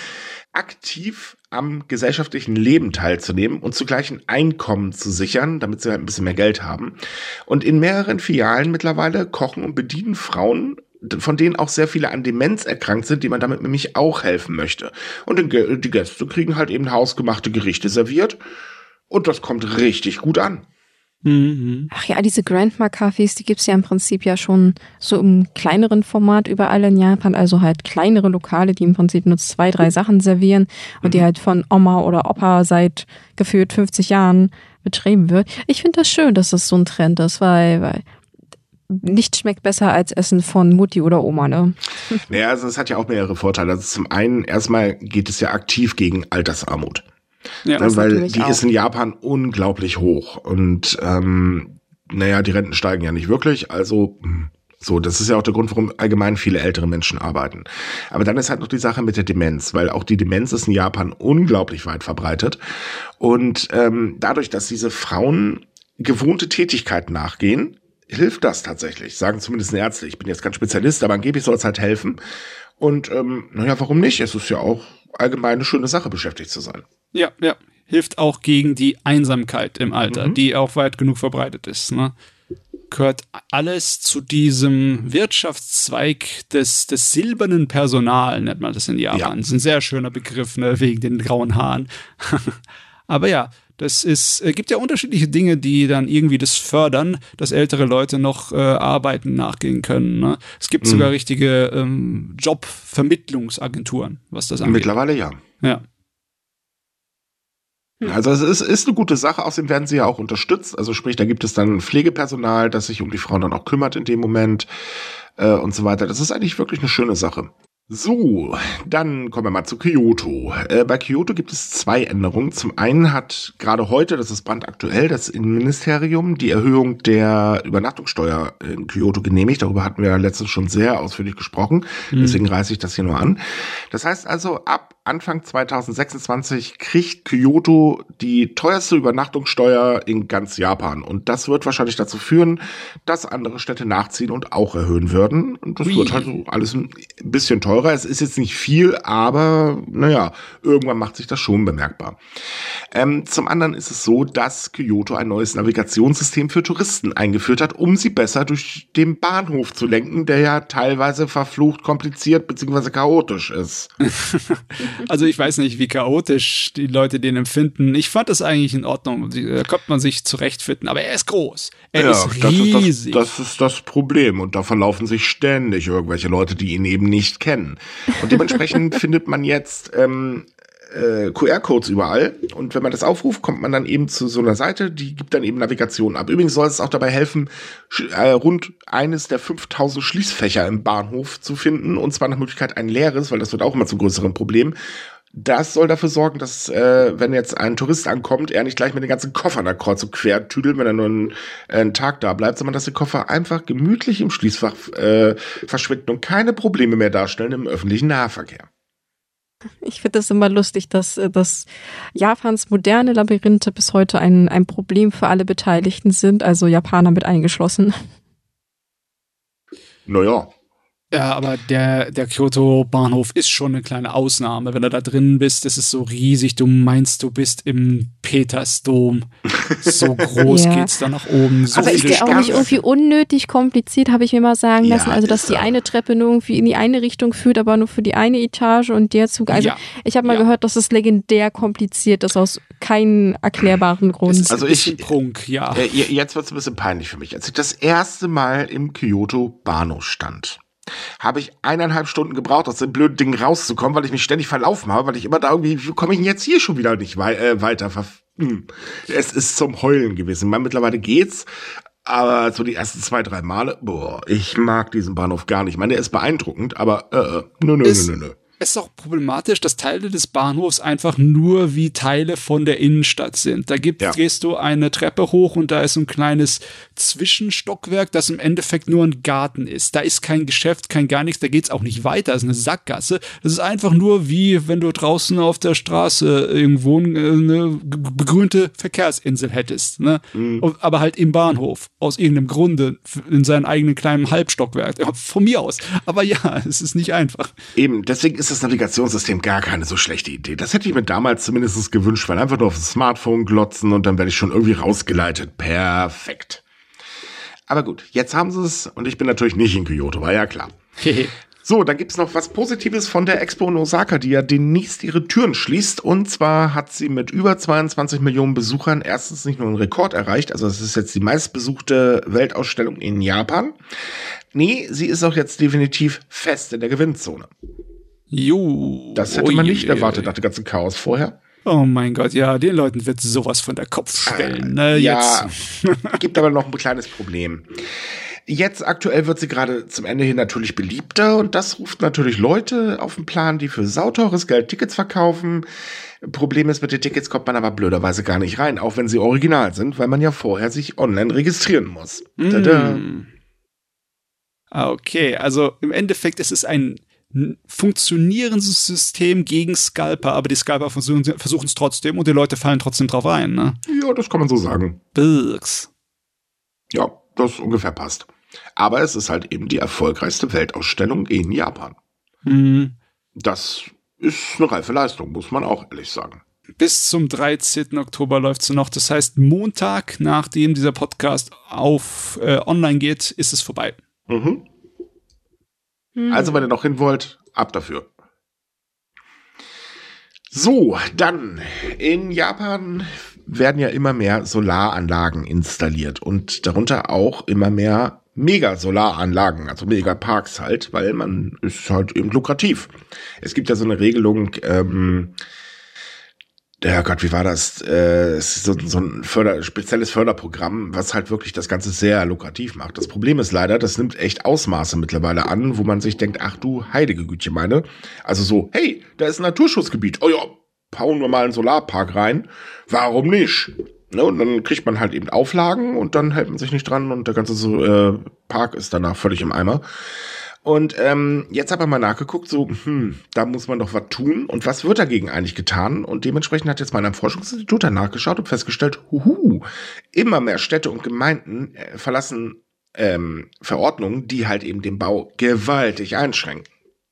aktiv am gesellschaftlichen Leben teilzunehmen und zugleich ein Einkommen zu sichern, damit sie halt ein bisschen mehr Geld haben. Und in mehreren Filialen mittlerweile kochen und bedienen Frauen, von denen auch sehr viele an Demenz erkrankt sind, die man damit nämlich auch helfen möchte. Und die Gäste kriegen halt eben hausgemachte Gerichte serviert und das kommt richtig gut an. Mhm. Ach ja, diese Grandma-Cafés, die gibt's ja im Prinzip ja schon so im kleineren Format überall in Japan, also halt kleinere Lokale, die im Prinzip nur zwei, drei Sachen servieren und mhm. die halt von Oma oder Opa seit gefühlt fünfzig Jahren betrieben wird. Ich finde das schön, dass das so ein Trend ist, weil, weil nichts schmeckt besser als Essen von Mutti oder Oma, ne? Naja, also es hat ja auch mehrere Vorteile. Also zum einen, erstmal geht es ja aktiv gegen Altersarmut. Ja, ne, weil die auch. Ist in Japan unglaublich hoch und ähm, naja, die Renten steigen ja nicht wirklich, also so, das ist ja auch der Grund, warum allgemein viele ältere Menschen arbeiten. Aber dann ist halt noch die Sache mit der Demenz, weil auch die Demenz ist in Japan unglaublich weit verbreitet und ähm, dadurch, dass diese Frauen gewohnte Tätigkeiten nachgehen, hilft das tatsächlich, sagen zumindest Ärzte. Ich bin jetzt kein Spezialist, aber angeblich soll es halt helfen. Und ähm, naja, warum nicht? Es ist ja auch allgemein eine schöne Sache, beschäftigt zu sein. Ja, ja. Hilft auch gegen die Einsamkeit im Alter, mhm. die auch weit genug verbreitet ist. Ne? Gehört alles zu diesem Wirtschaftszweig des, des silbernen Personal, nennt man das in Japan. Ja. Das ist ein sehr schöner Begriff, ne, wegen den grauen Haaren. Aber ja, das ist, äh, gibt ja unterschiedliche Dinge, die dann irgendwie das fördern, dass ältere Leute noch äh, Arbeiten nachgehen können. Ne? Es gibt mhm. sogar richtige ähm, Jobvermittlungsagenturen, was das angeht. Mittlerweile ja. Ja. Also es ist, ist eine gute Sache, außerdem werden sie ja auch unterstützt. Also sprich, da gibt es dann Pflegepersonal, das sich um die Frauen dann auch kümmert in dem Moment äh, und so weiter. Das ist eigentlich wirklich eine schöne Sache. So, dann kommen wir mal zu Kyoto. Äh, bei Kyoto gibt es zwei Änderungen. Zum einen hat gerade heute, das ist brandaktuell, das Innenministerium die Erhöhung der Übernachtungssteuer in Kyoto genehmigt. Darüber hatten wir ja letztens schon sehr ausführlich gesprochen. Mhm. Deswegen reiße ich das hier nur an. Das heißt also, ab Anfang zwanzig sechsundzwanzig kriegt Kyoto die teuerste Übernachtungssteuer in ganz Japan. Und das wird wahrscheinlich dazu führen, dass andere Städte nachziehen und auch erhöhen würden. Und das Ui. wird halt so alles ein bisschen teurer. Es ist jetzt nicht viel, aber naja, irgendwann macht sich das schon bemerkbar. Ähm, zum anderen ist es so, dass Kyoto ein neues Navigationssystem für Touristen eingeführt hat, um sie besser durch den Bahnhof zu lenken, der ja teilweise verflucht, kompliziert bzw. chaotisch ist. Also ich weiß nicht, wie chaotisch die Leute den empfinden. Ich fand das eigentlich in Ordnung. Da konnte man sich zurechtfinden. Aber er ist groß. Er ja, ist riesig. Das ist das, das ist das Problem. Und da verlaufen sich ständig irgendwelche Leute, die ihn eben nicht kennen. Und dementsprechend findet man jetzt ähm, äh, Q R-Codes überall. Und wenn man das aufruft, kommt man dann eben zu so einer Seite, die gibt dann eben Navigation ab. Übrigens soll es auch dabei helfen, sch- äh, rund eines der fünftausend Schließfächer im Bahnhof zu finden. Und zwar nach Möglichkeit ein leeres, weil das wird auch immer zu größeren Problemen. Das soll dafür sorgen, dass, äh, wenn jetzt ein Tourist ankommt, er nicht gleich mit den ganzen Koffern da kreuz und quer tüdelt, wenn er nur einen, äh, einen Tag da bleibt, sondern dass die Koffer einfach gemütlich im Schließfach äh, verschwinden und keine Probleme mehr darstellen im öffentlichen Nahverkehr. Ich finde das immer lustig, dass, dass Japans moderne Labyrinthe bis heute ein, ein Problem für alle Beteiligten sind, also Japaner mit eingeschlossen. Naja. Ja, aber der, der Kyoto-Bahnhof ist schon eine kleine Ausnahme. Wenn du da drin bist, das ist so riesig. Du meinst, du bist im Petersdom. So groß ja. geht's da nach oben. So aber ist der auch nicht irgendwie unnötig kompliziert, habe ich mir mal sagen lassen. Ja, also, dass die eine Treppe nur irgendwie in die eine Richtung führt, aber nur für die eine Etage und der Zug. Also, ja. ich habe mal ja. gehört, dass es legendär kompliziert ist, aus keinem erklärbaren Grund. Das ist also, ich, Prunk, ja. Äh, jetzt wird's ein bisschen peinlich für mich. Als ich das erste Mal im Kyoto-Bahnhof stand, habe ich eineinhalb Stunden gebraucht, aus dem blöden Ding rauszukommen, weil ich mich ständig verlaufen habe, weil ich immer da irgendwie, wie komme ich denn jetzt hier schon wieder nicht wei- äh, weiter? Hm. Es ist zum Heulen gewesen. Man, mittlerweile geht's, aber so die ersten zwei, drei Male, boah, ich mag diesen Bahnhof gar nicht. Ich meine, der ist beeindruckend, aber äh, nö, nö, nö, nö, nö. Es ist auch problematisch, dass Teile des Bahnhofs einfach nur wie Teile von der Innenstadt sind. Da gibt, ja. gehst du eine Treppe hoch und da ist so ein kleines Zwischenstockwerk, das im Endeffekt nur ein Garten ist. Da ist kein Geschäft, kein gar nichts, da geht's auch nicht weiter. Das ist eine Sackgasse. Das ist einfach nur wie, wenn du draußen auf der Straße irgendwo eine begrünte Verkehrsinsel hättest. Ne? Mhm. Aber halt im Bahnhof. Aus irgendeinem Grunde. In seinem eigenen kleinen Halbstockwerk. Von mir aus. Aber ja, es ist nicht einfach. Eben, deswegen ist das Navigationssystem gar keine so schlechte Idee. Das hätte ich mir damals zumindest gewünscht, weil einfach nur auf das Smartphone glotzen und dann werde ich schon irgendwie rausgeleitet. Perfekt. Aber gut, jetzt haben sie es und ich bin natürlich nicht in Kyoto, war ja klar. So, dann gibt es noch was Positives von der Expo in Osaka, die ja demnächst ihre Türen schließt. Und zwar hat sie mit über zweiundzwanzig Millionen Besuchern erstens nicht nur einen Rekord erreicht, also es ist jetzt die meistbesuchte Weltausstellung in Japan. Nee, sie ist auch jetzt definitiv fest in der Gewinnzone. Jo. Das hätte man nicht erwartet nach dem ganzen Chaos vorher. Oh mein Gott, ja, den Leuten wird sowas von der Kopf stellen. Ne, ja, jetzt. Gibt aber noch ein kleines Problem. Jetzt aktuell wird sie gerade zum Ende hin natürlich beliebter und das ruft natürlich Leute auf den Plan, die für sauteures Geld Tickets verkaufen. Problem ist, mit den Tickets kommt man aber blöderweise gar nicht rein, auch wenn sie original sind, weil man ja vorher sich online registrieren muss. Mm. Tada. Okay, also im Endeffekt ist es ein funktionierendes System gegen Scalper, aber die Scalper versuchen es trotzdem und die Leute fallen trotzdem drauf ein, ne? Ja, das kann man so sagen. Birks. Ja, das ungefähr passt. Aber es ist halt eben die erfolgreichste Weltausstellung in Japan. Mhm. Das ist eine reife Leistung, muss man auch ehrlich sagen. Bis zum dreizehnten Oktober läuft sie noch. Das heißt, Montag, nachdem dieser Podcast auf äh, online geht, ist es vorbei. Mhm. Mhm. Also, wenn ihr noch hin wollt, ab dafür. So, dann in Japan werden ja immer mehr Solaranlagen installiert und darunter auch immer mehr Mega-Solaranlagen, also Megaparks halt, weil man ist halt eben lukrativ. Es gibt ja so eine Regelung, ähm, ja Gott, wie war das? Äh, es ist so, so ein Förder, spezielles Förderprogramm, was halt wirklich das Ganze sehr lukrativ macht. Das Problem ist leider, das nimmt echt Ausmaße mittlerweile an, wo man sich denkt, ach du heilige Gütche meine. Also so, hey, da ist ein Naturschutzgebiet. Oh ja, hauen wir mal einen Solarpark rein. Warum nicht? Ne, und dann kriegt man halt eben Auflagen und dann hält man sich nicht dran und der ganze so, äh, Park ist danach völlig im Eimer. Und ähm, jetzt habe ich mal nachgeguckt, so, hm, da muss man doch was tun. Und was wird dagegen eigentlich getan? Und dementsprechend hat jetzt mal ein Forschungsinstitut dann nachgeschaut und festgestellt, huhu, immer mehr Städte und Gemeinden äh, verlassen ähm, Verordnungen, die halt eben den Bau gewaltig einschränken.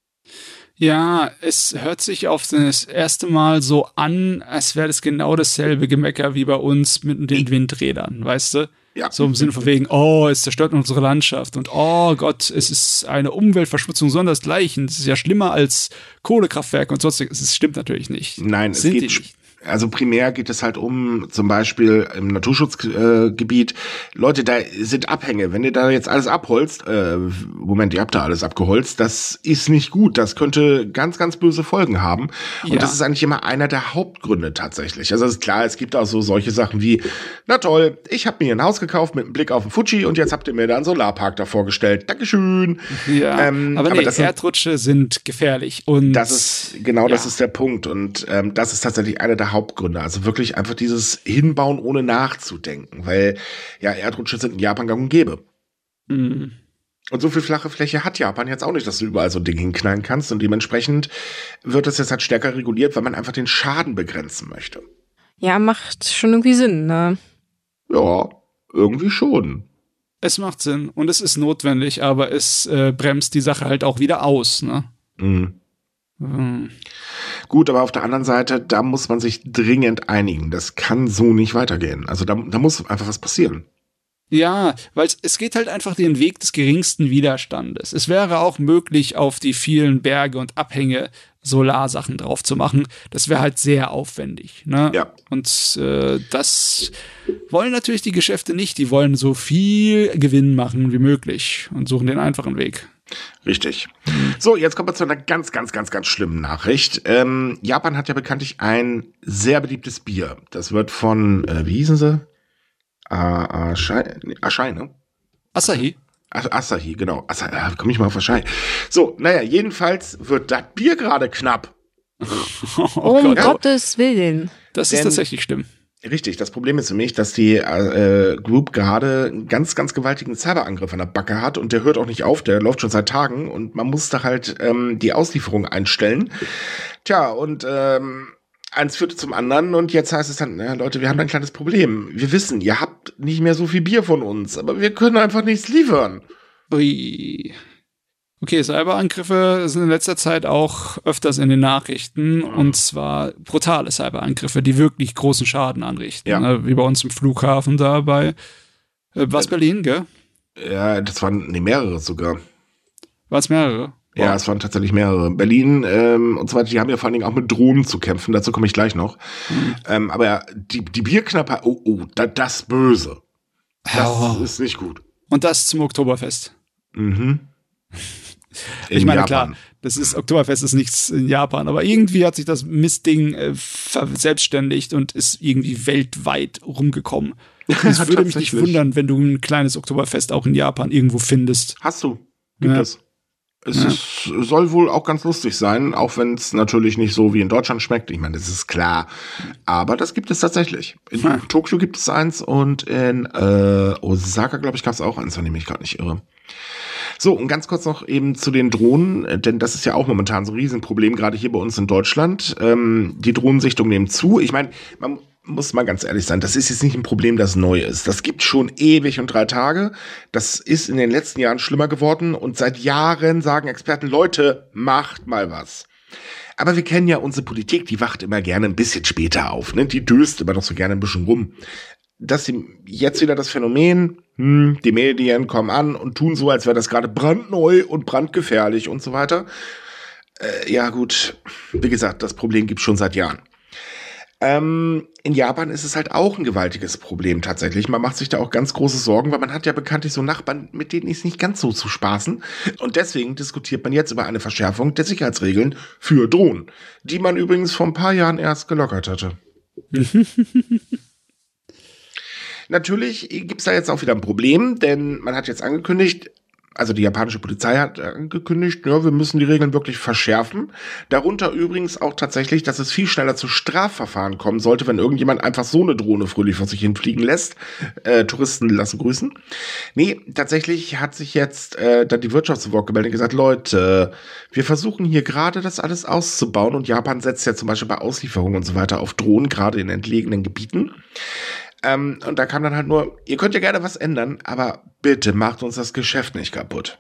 Ja, es hört sich auf das erste Mal so an, als wäre das genau dasselbe Gemecker wie bei uns mit den Windrädern, weißt du? Ja. So im Sinne von wegen, oh, es zerstört unsere Landschaft und oh Gott, es ist eine Umweltverschmutzung sondersgleichen. Das ist ja schlimmer als Kohlekraftwerke und sonstiges. Das stimmt natürlich nicht. Nein, es Sind geht die nicht. Also primär geht es halt um, zum Beispiel im Naturschutzgebiet, äh, Leute, da sind Abhänge. Wenn ihr da jetzt alles abholzt, äh, Moment, ihr habt da alles abgeholzt, das ist nicht gut. Das könnte ganz, ganz böse Folgen haben. Und Ja. das ist eigentlich immer einer der Hauptgründe tatsächlich. Also es ist klar, es gibt auch so solche Sachen wie, na toll, ich habe mir ein Haus gekauft mit einem Blick auf den Fuji und jetzt habt ihr mir da einen Solarpark davor gestellt. Dankeschön. Ja, Ähm, aber, aber nee, das sind- Erdrutsche sind gefährlich. Und Das ist, genau das ja. ist der Punkt. Und ähm, das ist tatsächlich einer der Hauptgründe. Also wirklich einfach dieses Hinbauen ohne nachzudenken. Weil ja, Erdrutsche sind in Japan gang und gäbe. Mhm. Und so viel flache Fläche hat Japan jetzt auch nicht, dass du überall so ein Ding hinknallen kannst. Und dementsprechend wird das jetzt halt stärker reguliert, weil man einfach den Schaden begrenzen möchte. Ja, macht schon irgendwie Sinn, ne? Ja, irgendwie schon. Es macht Sinn und es ist notwendig, aber es äh, bremst die Sache halt auch wieder aus, ne? Mhm. Mhm. Gut, aber auf der anderen Seite, da muss man sich dringend einigen. Das kann so nicht weitergehen. Also da, da muss einfach was passieren. Ja, weil es geht halt einfach den Weg des geringsten Widerstandes. Es wäre auch möglich, auf die vielen Berge und Abhänge Solarsachen drauf zu machen. Das wäre halt sehr aufwendig. Ne? Ja. Und äh, das wollen natürlich die Geschäfte nicht. Die wollen so viel Gewinn machen wie möglich und suchen den einfachen Weg. Richtig. So, jetzt kommen wir zu einer ganz, ganz, ganz, ganz schlimmen Nachricht. Ähm, Japan hat ja bekanntlich ein sehr beliebtes Bier. Das wird von, äh, wie hießen sie? Ah, Asahi, nee, Asahi, ne? Asahi. As- Asahi, genau. Asahi, äh, komm ich mal auf Asahi. So, naja, jedenfalls wird das Bier gerade knapp. Oh um Gott, Gottes Willen. das ist Denn- tatsächlich schlimm. Richtig, das Problem ist für mich, dass die äh, Group gerade einen ganz, ganz gewaltigen Cyberangriff an der Backe hat und der hört auch nicht auf, der läuft schon seit Tagen und man muss da halt ähm, die Auslieferung einstellen. Tja, und ähm, eins führte zum anderen und jetzt heißt es dann, ja, Leute, wir haben ein kleines Problem. Wir wissen, ihr habt nicht mehr so viel Bier von uns, aber wir können einfach nichts liefern. Ui. Okay, Cyberangriffe sind in letzter Zeit auch öfters in den Nachrichten und zwar brutale Cyberangriffe, die wirklich großen Schaden anrichten. Ja. Ne? Wie bei uns im Flughafen da bei äh, was Berlin, gell? Ja, das waren nee, mehrere sogar. War es mehrere? Ja, es waren tatsächlich mehrere. Berlin ähm, und so weiter, die haben ja vor allen Dingen auch mit Drohnen zu kämpfen, dazu komme ich gleich noch. Mhm. Ähm, aber ja, die, die Bierknappheit, oh, oh, da, das Böse. Das Oh. ist nicht gut. Und das zum Oktoberfest. Mhm. Ich In meine, Japan. klar, das ist Oktoberfest ist nichts in Japan, aber irgendwie hat sich das Mistding äh, verselbstständigt und ist irgendwie weltweit rumgekommen. Und es würde mich nicht Tatsächlich. wundern, wenn du ein kleines Oktoberfest auch in Japan irgendwo findest. Hast du. Gibt Ja. es. Es Ja. ist, soll wohl auch ganz lustig sein, auch wenn es natürlich nicht so wie in Deutschland schmeckt. Ich meine, das ist klar. Aber das gibt es tatsächlich. In Ja. Tokio gibt es eins und in äh, Osaka, glaube ich, gab es auch eins, wenn ich mich gerade nicht irre. So, und ganz kurz noch eben zu den Drohnen, äh, denn das ist ja auch momentan so ein Riesenproblem, gerade hier bei uns in Deutschland. Ähm, die Drohnensichtung nehmen zu. Ich meine, man muss man ganz ehrlich sein, das ist jetzt nicht ein Problem, das neu ist. Das gibt schon ewig und drei Tage. Das ist in den letzten Jahren schlimmer geworden und seit Jahren sagen Experten, Leute, macht mal was. Aber wir kennen ja unsere Politik, die wacht immer gerne ein bisschen später auf, ne? Die döst immer noch so gerne ein bisschen rum. Dass sie jetzt wieder das Phänomen, hm, die Medien kommen an und tun so, als wäre das gerade brandneu und brandgefährlich und so weiter. Äh, ja gut, wie gesagt, das Problem gibt es schon seit Jahren. Ähm, in Japan ist es halt auch ein gewaltiges Problem tatsächlich. Man macht sich da auch ganz große Sorgen, weil man hat ja bekanntlich so Nachbarn, mit denen ist nicht ganz so zu spaßen. Und deswegen diskutiert man jetzt über eine Verschärfung der Sicherheitsregeln für Drohnen, die man übrigens vor ein paar Jahren erst gelockert hatte. Natürlich gibt's da jetzt auch wieder ein Problem, denn man hat jetzt angekündigt, also die japanische Polizei hat angekündigt, ja, wir müssen die Regeln wirklich verschärfen. Darunter übrigens auch tatsächlich, dass es viel schneller zu Strafverfahren kommen sollte, wenn irgendjemand einfach so eine Drohne fröhlich vor sich hinfliegen lässt. Äh, Touristen lassen grüßen. Nee, tatsächlich hat sich jetzt äh, dann die Wirtschaft zu Wort gemeldet und gesagt, Leute, wir versuchen hier gerade das alles auszubauen und Japan setzt ja zum Beispiel bei Auslieferungen und so weiter auf Drohnen, gerade in entlegenen Gebieten. Ähm, und da kam dann halt nur, ihr könnt ja gerne was ändern, aber bitte macht uns das Geschäft nicht kaputt.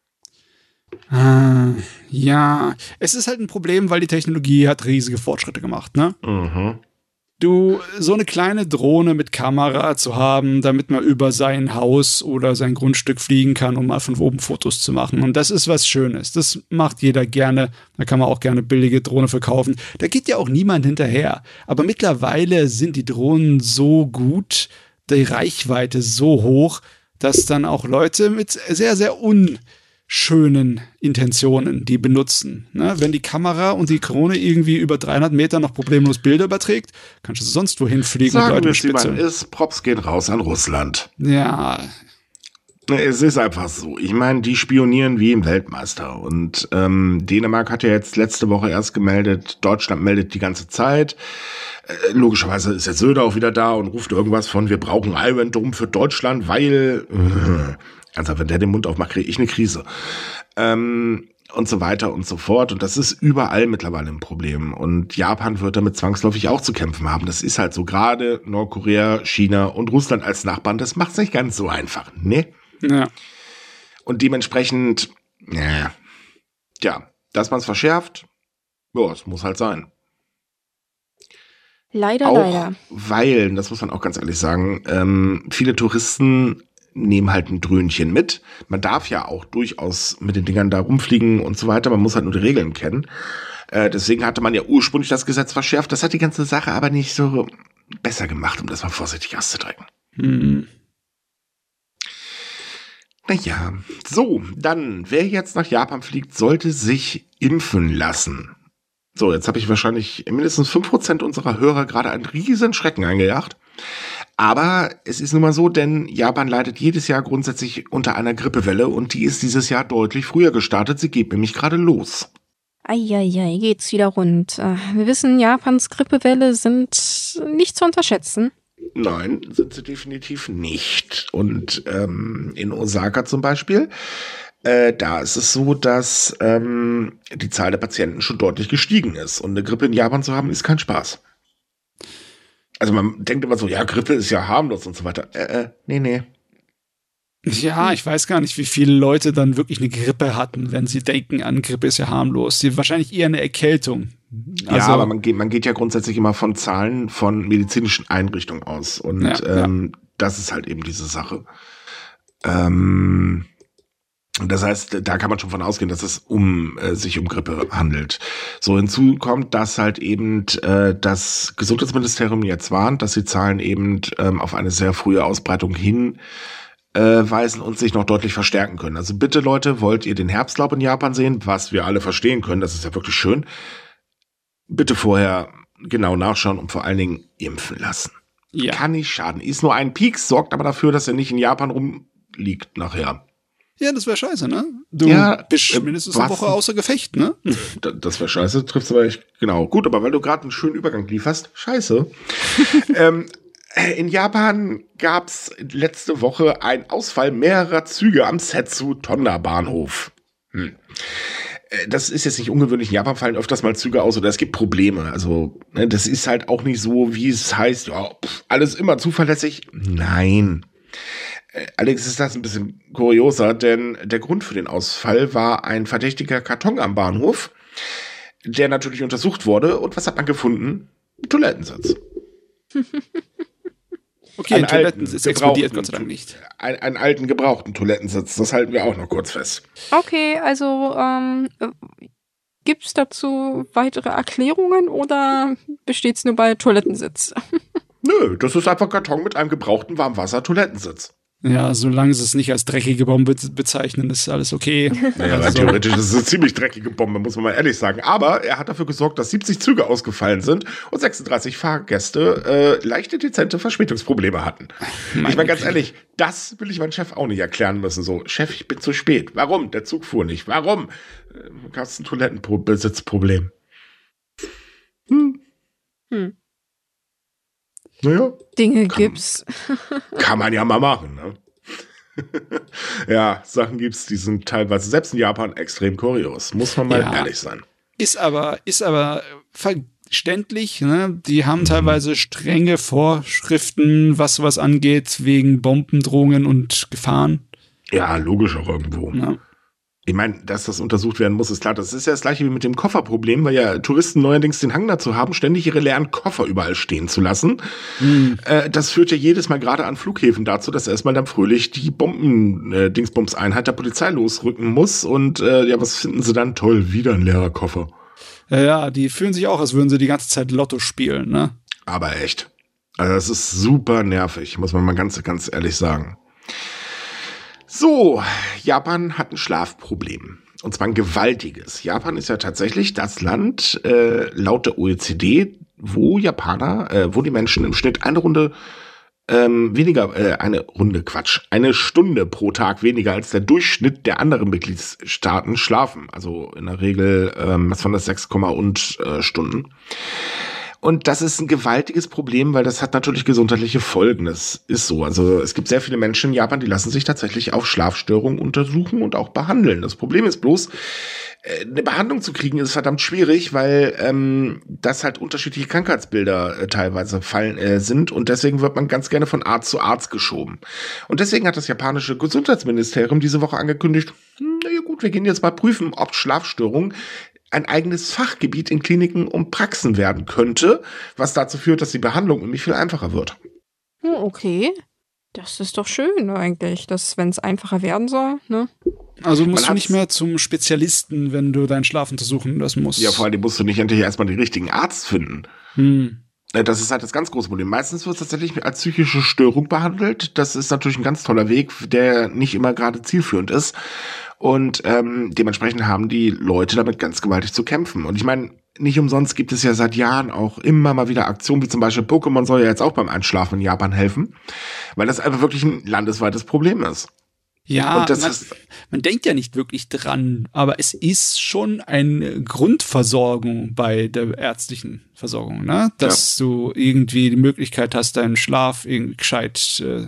Ah, ja, es ist halt ein Problem, weil die Technologie hat riesige Fortschritte gemacht, ne? Mhm. Du, so eine kleine Drohne mit Kamera zu haben, damit man über sein Haus oder sein Grundstück fliegen kann, um mal von oben Fotos zu machen. Und das ist was Schönes. Das macht jeder gerne. Da kann man auch gerne billige Drohne verkaufen. Da geht ja auch niemand hinterher. Aber mittlerweile sind die Drohnen so gut, die Reichweite so hoch, dass dann auch Leute mit sehr, sehr un schönen Intentionen, die benutzen. Ne? Wenn die Kamera und die Krone irgendwie über dreihundert Meter noch problemlos Bilder überträgt, kannst du sonst wohin fliegen Sagen und Leute wir, mit wie man ist, Props gehen raus an Russland. Ja. Es ist einfach so. Ich meine, die spionieren wie im Weltmeister. Und ähm, Dänemark hat ja jetzt letzte Woche erst gemeldet, Deutschland meldet die ganze Zeit. Äh, logischerweise ist jetzt Söder auch wieder da und ruft irgendwas von, wir brauchen Iron Dome für Deutschland, weil... Äh, Also wenn der den Mund aufmacht, kriege ich eine Krise. Ähm, und so weiter und so fort. Und das ist überall mittlerweile ein Problem. Und Japan wird damit zwangsläufig auch zu kämpfen haben. Das ist halt so, gerade Nordkorea, China und Russland als Nachbarn, das macht es nicht ganz so einfach, ne? Ja. Und dementsprechend, ja, ja, dass man es verschärft, ja, es muss halt sein. Leider, auch leider. Weil, das muss man auch ganz ehrlich sagen, ähm, viele Touristen nehmen halt ein Dröhnchen mit. Man darf ja auch durchaus mit den Dingern da rumfliegen und so weiter. Man muss halt nur die Regeln kennen. Äh, deswegen hatte man ja ursprünglich das Gesetz verschärft. Das hat die ganze Sache aber nicht so besser gemacht, um das mal vorsichtig auszudrücken. Hm. Naja, so, dann, wer jetzt nach Japan fliegt, sollte sich impfen lassen. So, jetzt habe ich wahrscheinlich mindestens fünf Prozent unserer Hörer gerade einen riesen Schrecken eingejagt. Aber es ist nun mal so, denn Japan leidet jedes Jahr grundsätzlich unter einer Grippewelle und die ist dieses Jahr deutlich früher gestartet. Sie geht nämlich gerade los. Eieiei, geht's wieder rund. Wir wissen, Japans Grippewelle sind nicht zu unterschätzen. Nein, sind sie definitiv nicht. Und ähm, in Osaka zum Beispiel, äh, da ist es so, dass ähm, die Zahl der Patienten schon deutlich gestiegen ist. Und eine Grippe in Japan zu haben, ist kein Spaß. Also man denkt immer so, ja, Grippe ist ja harmlos und so weiter. Äh, äh, nee, nee. Ja, ich weiß gar nicht, wie viele Leute dann wirklich eine Grippe hatten, wenn sie denken an Grippe ist ja harmlos. Sie wahrscheinlich eher eine Erkältung. Also, ja, aber man geht, man geht ja grundsätzlich immer von Zahlen von medizinischen Einrichtungen aus. Und ja, ähm, ja. das ist halt eben diese Sache. Ähm, das heißt, da kann man schon von ausgehen, dass es um äh, sich um Grippe handelt. So, hinzu kommt, dass halt eben äh, das Gesundheitsministerium jetzt warnt, dass die Zahlen eben ähm, auf eine sehr frühe Ausbreitung hin Äh, weisen und sich noch deutlich verstärken können. Also bitte Leute, wollt ihr den Herbstlaub in Japan sehen, was wir alle verstehen können, das ist ja wirklich schön, bitte vorher genau nachschauen und vor allen Dingen impfen lassen. Ja. Kann nicht schaden. Ist nur ein Pieks, sorgt aber dafür, dass er nicht in Japan rumliegt nachher. Ja, das wäre scheiße, ne? Du ja, bist äh, mindestens eine Woche außer Gefecht, ne? Das wäre scheiße, trifft's aber echt genau. Gut, aber weil du gerade einen schönen Übergang lieferst, scheiße. ähm, In Japan gab's letzte Woche einen Ausfall mehrerer Züge am Setsu Tonda Bahnhof. Hm. das ist jetzt nicht ungewöhnlich. In Japan fallen öfters mal Züge aus oder es gibt Probleme. Also, ne, das ist halt auch nicht so, wie es heißt, ja, pff, alles immer zuverlässig. Nein. Äh, allerdings ist das ein bisschen kurioser, denn der Grund für den Ausfall war ein verdächtiger Karton am Bahnhof, der natürlich untersucht wurde. Und was hat man gefunden? Toilettensitz. Okay, ein Toilettensitz explodiert Gott sei Dank nicht. Ein, einen alten, gebrauchten Toilettensitz, das halten wir auch noch kurz fest. Okay, also ähm, gibt es dazu weitere Erklärungen oder besteht es nur bei Toilettensitz? Nö, das ist einfach Karton mit einem gebrauchten Warmwasser-Toilettensitz. Ja, solange sie es nicht als dreckige Bombe bezeichnen, ist alles okay. Naja, also, theoretisch ist es eine ziemlich dreckige Bombe, muss man mal ehrlich sagen. Aber er hat dafür gesorgt, dass siebzig Züge ausgefallen sind und sechsunddreißig Fahrgäste äh, leichte, dezente Verspätungsprobleme hatten. Meine ich meine, ganz ehrlich, das will ich meinem Chef auch nicht erklären müssen. So, Chef, ich bin zu spät. Warum? Der Zug fuhr nicht. Warum? Äh, du hast ein Toilettenbesitzproblem. Hm. Hm. Naja. Dinge kann, gibt's. Kann man ja mal machen, ne? Ja, Sachen gibt's, die sind teilweise selbst in Japan extrem kurios. Muss man mal ja, ehrlich sein. Ist aber, ist aber verständlich, ne? Die haben teilweise strenge Vorschriften, was sowas angeht, wegen Bombendrohungen und Gefahren. Ja, logisch auch irgendwo. Ja. Ich meine, dass das untersucht werden muss, ist klar. Das ist ja das gleiche wie mit dem Kofferproblem, weil ja Touristen neuerdings den Hang dazu haben, ständig ihre leeren Koffer überall stehen zu lassen. Mhm. Äh, das führt ja jedes Mal gerade an Flughäfen dazu, dass erstmal dann fröhlich die Bomben-Dingsbums-Einheit der Polizei losrücken muss. Und äh, ja, was finden sie dann? Toll, wieder ein leerer Koffer. Ja, ja, die fühlen sich auch, als würden sie die ganze Zeit Lotto spielen, ne? Aber echt. Also das ist super nervig, muss man mal ganz, ganz ehrlich sagen. So, Japan hat ein Schlafproblem. Und zwar ein gewaltiges. Japan ist ja tatsächlich das Land, äh, laut der O E C D, wo Japaner, äh, wo die Menschen im Schnitt eine Runde ähm, weniger, äh, eine Runde, Quatsch, eine Stunde pro Tag weniger als der Durchschnitt der anderen Mitgliedstaaten schlafen. Also in der Regel, ähm, was waren das, sechs, und äh, Stunden. Und das ist ein gewaltiges Problem, weil das hat natürlich gesundheitliche Folgen. Das ist so. Also es gibt sehr viele Menschen in Japan, die lassen sich tatsächlich auf Schlafstörungen untersuchen und auch behandeln. Das Problem ist bloß, eine Behandlung zu kriegen ist verdammt schwierig, weil ähm, das halt unterschiedliche Krankheitsbilder äh, teilweise fallen äh, sind. Und deswegen wird man ganz gerne von Arzt zu Arzt geschoben. Und deswegen hat das japanische Gesundheitsministerium diese Woche angekündigt, na ja gut, wir gehen jetzt mal prüfen, ob Schlafstörungen ein eigenes Fachgebiet in Kliniken und Praxen werden könnte, was dazu führt, dass die Behandlung nämlich viel einfacher wird. Okay, das ist doch schön eigentlich, dass, wenn es einfacher werden soll, ne? Also musst du nicht mehr zum Spezialisten, wenn du deinen Schlaf untersuchen lassen musst. Ja, vor allem musst du nicht endlich erstmal den richtigen Arzt finden. Hm. Das ist halt das ganz große Problem. Meistens wird es tatsächlich als psychische Störung behandelt. Das ist natürlich ein ganz toller Weg, der nicht immer gerade zielführend ist. Und ähm, dementsprechend haben die Leute damit ganz gewaltig zu kämpfen. Und ich meine, nicht umsonst gibt es ja seit Jahren auch immer mal wieder Aktionen, wie zum Beispiel Pokémon soll ja jetzt auch beim Einschlafen in Japan helfen, weil das einfach wirklich ein landesweites Problem ist. Ja, und das man, ist, man denkt ja nicht wirklich dran, aber es ist schon eine Grundversorgung bei der ärztlichen Versorgung, ne? Dass ja. du irgendwie die Möglichkeit hast, deinen Schlaf irgendwie gescheit äh,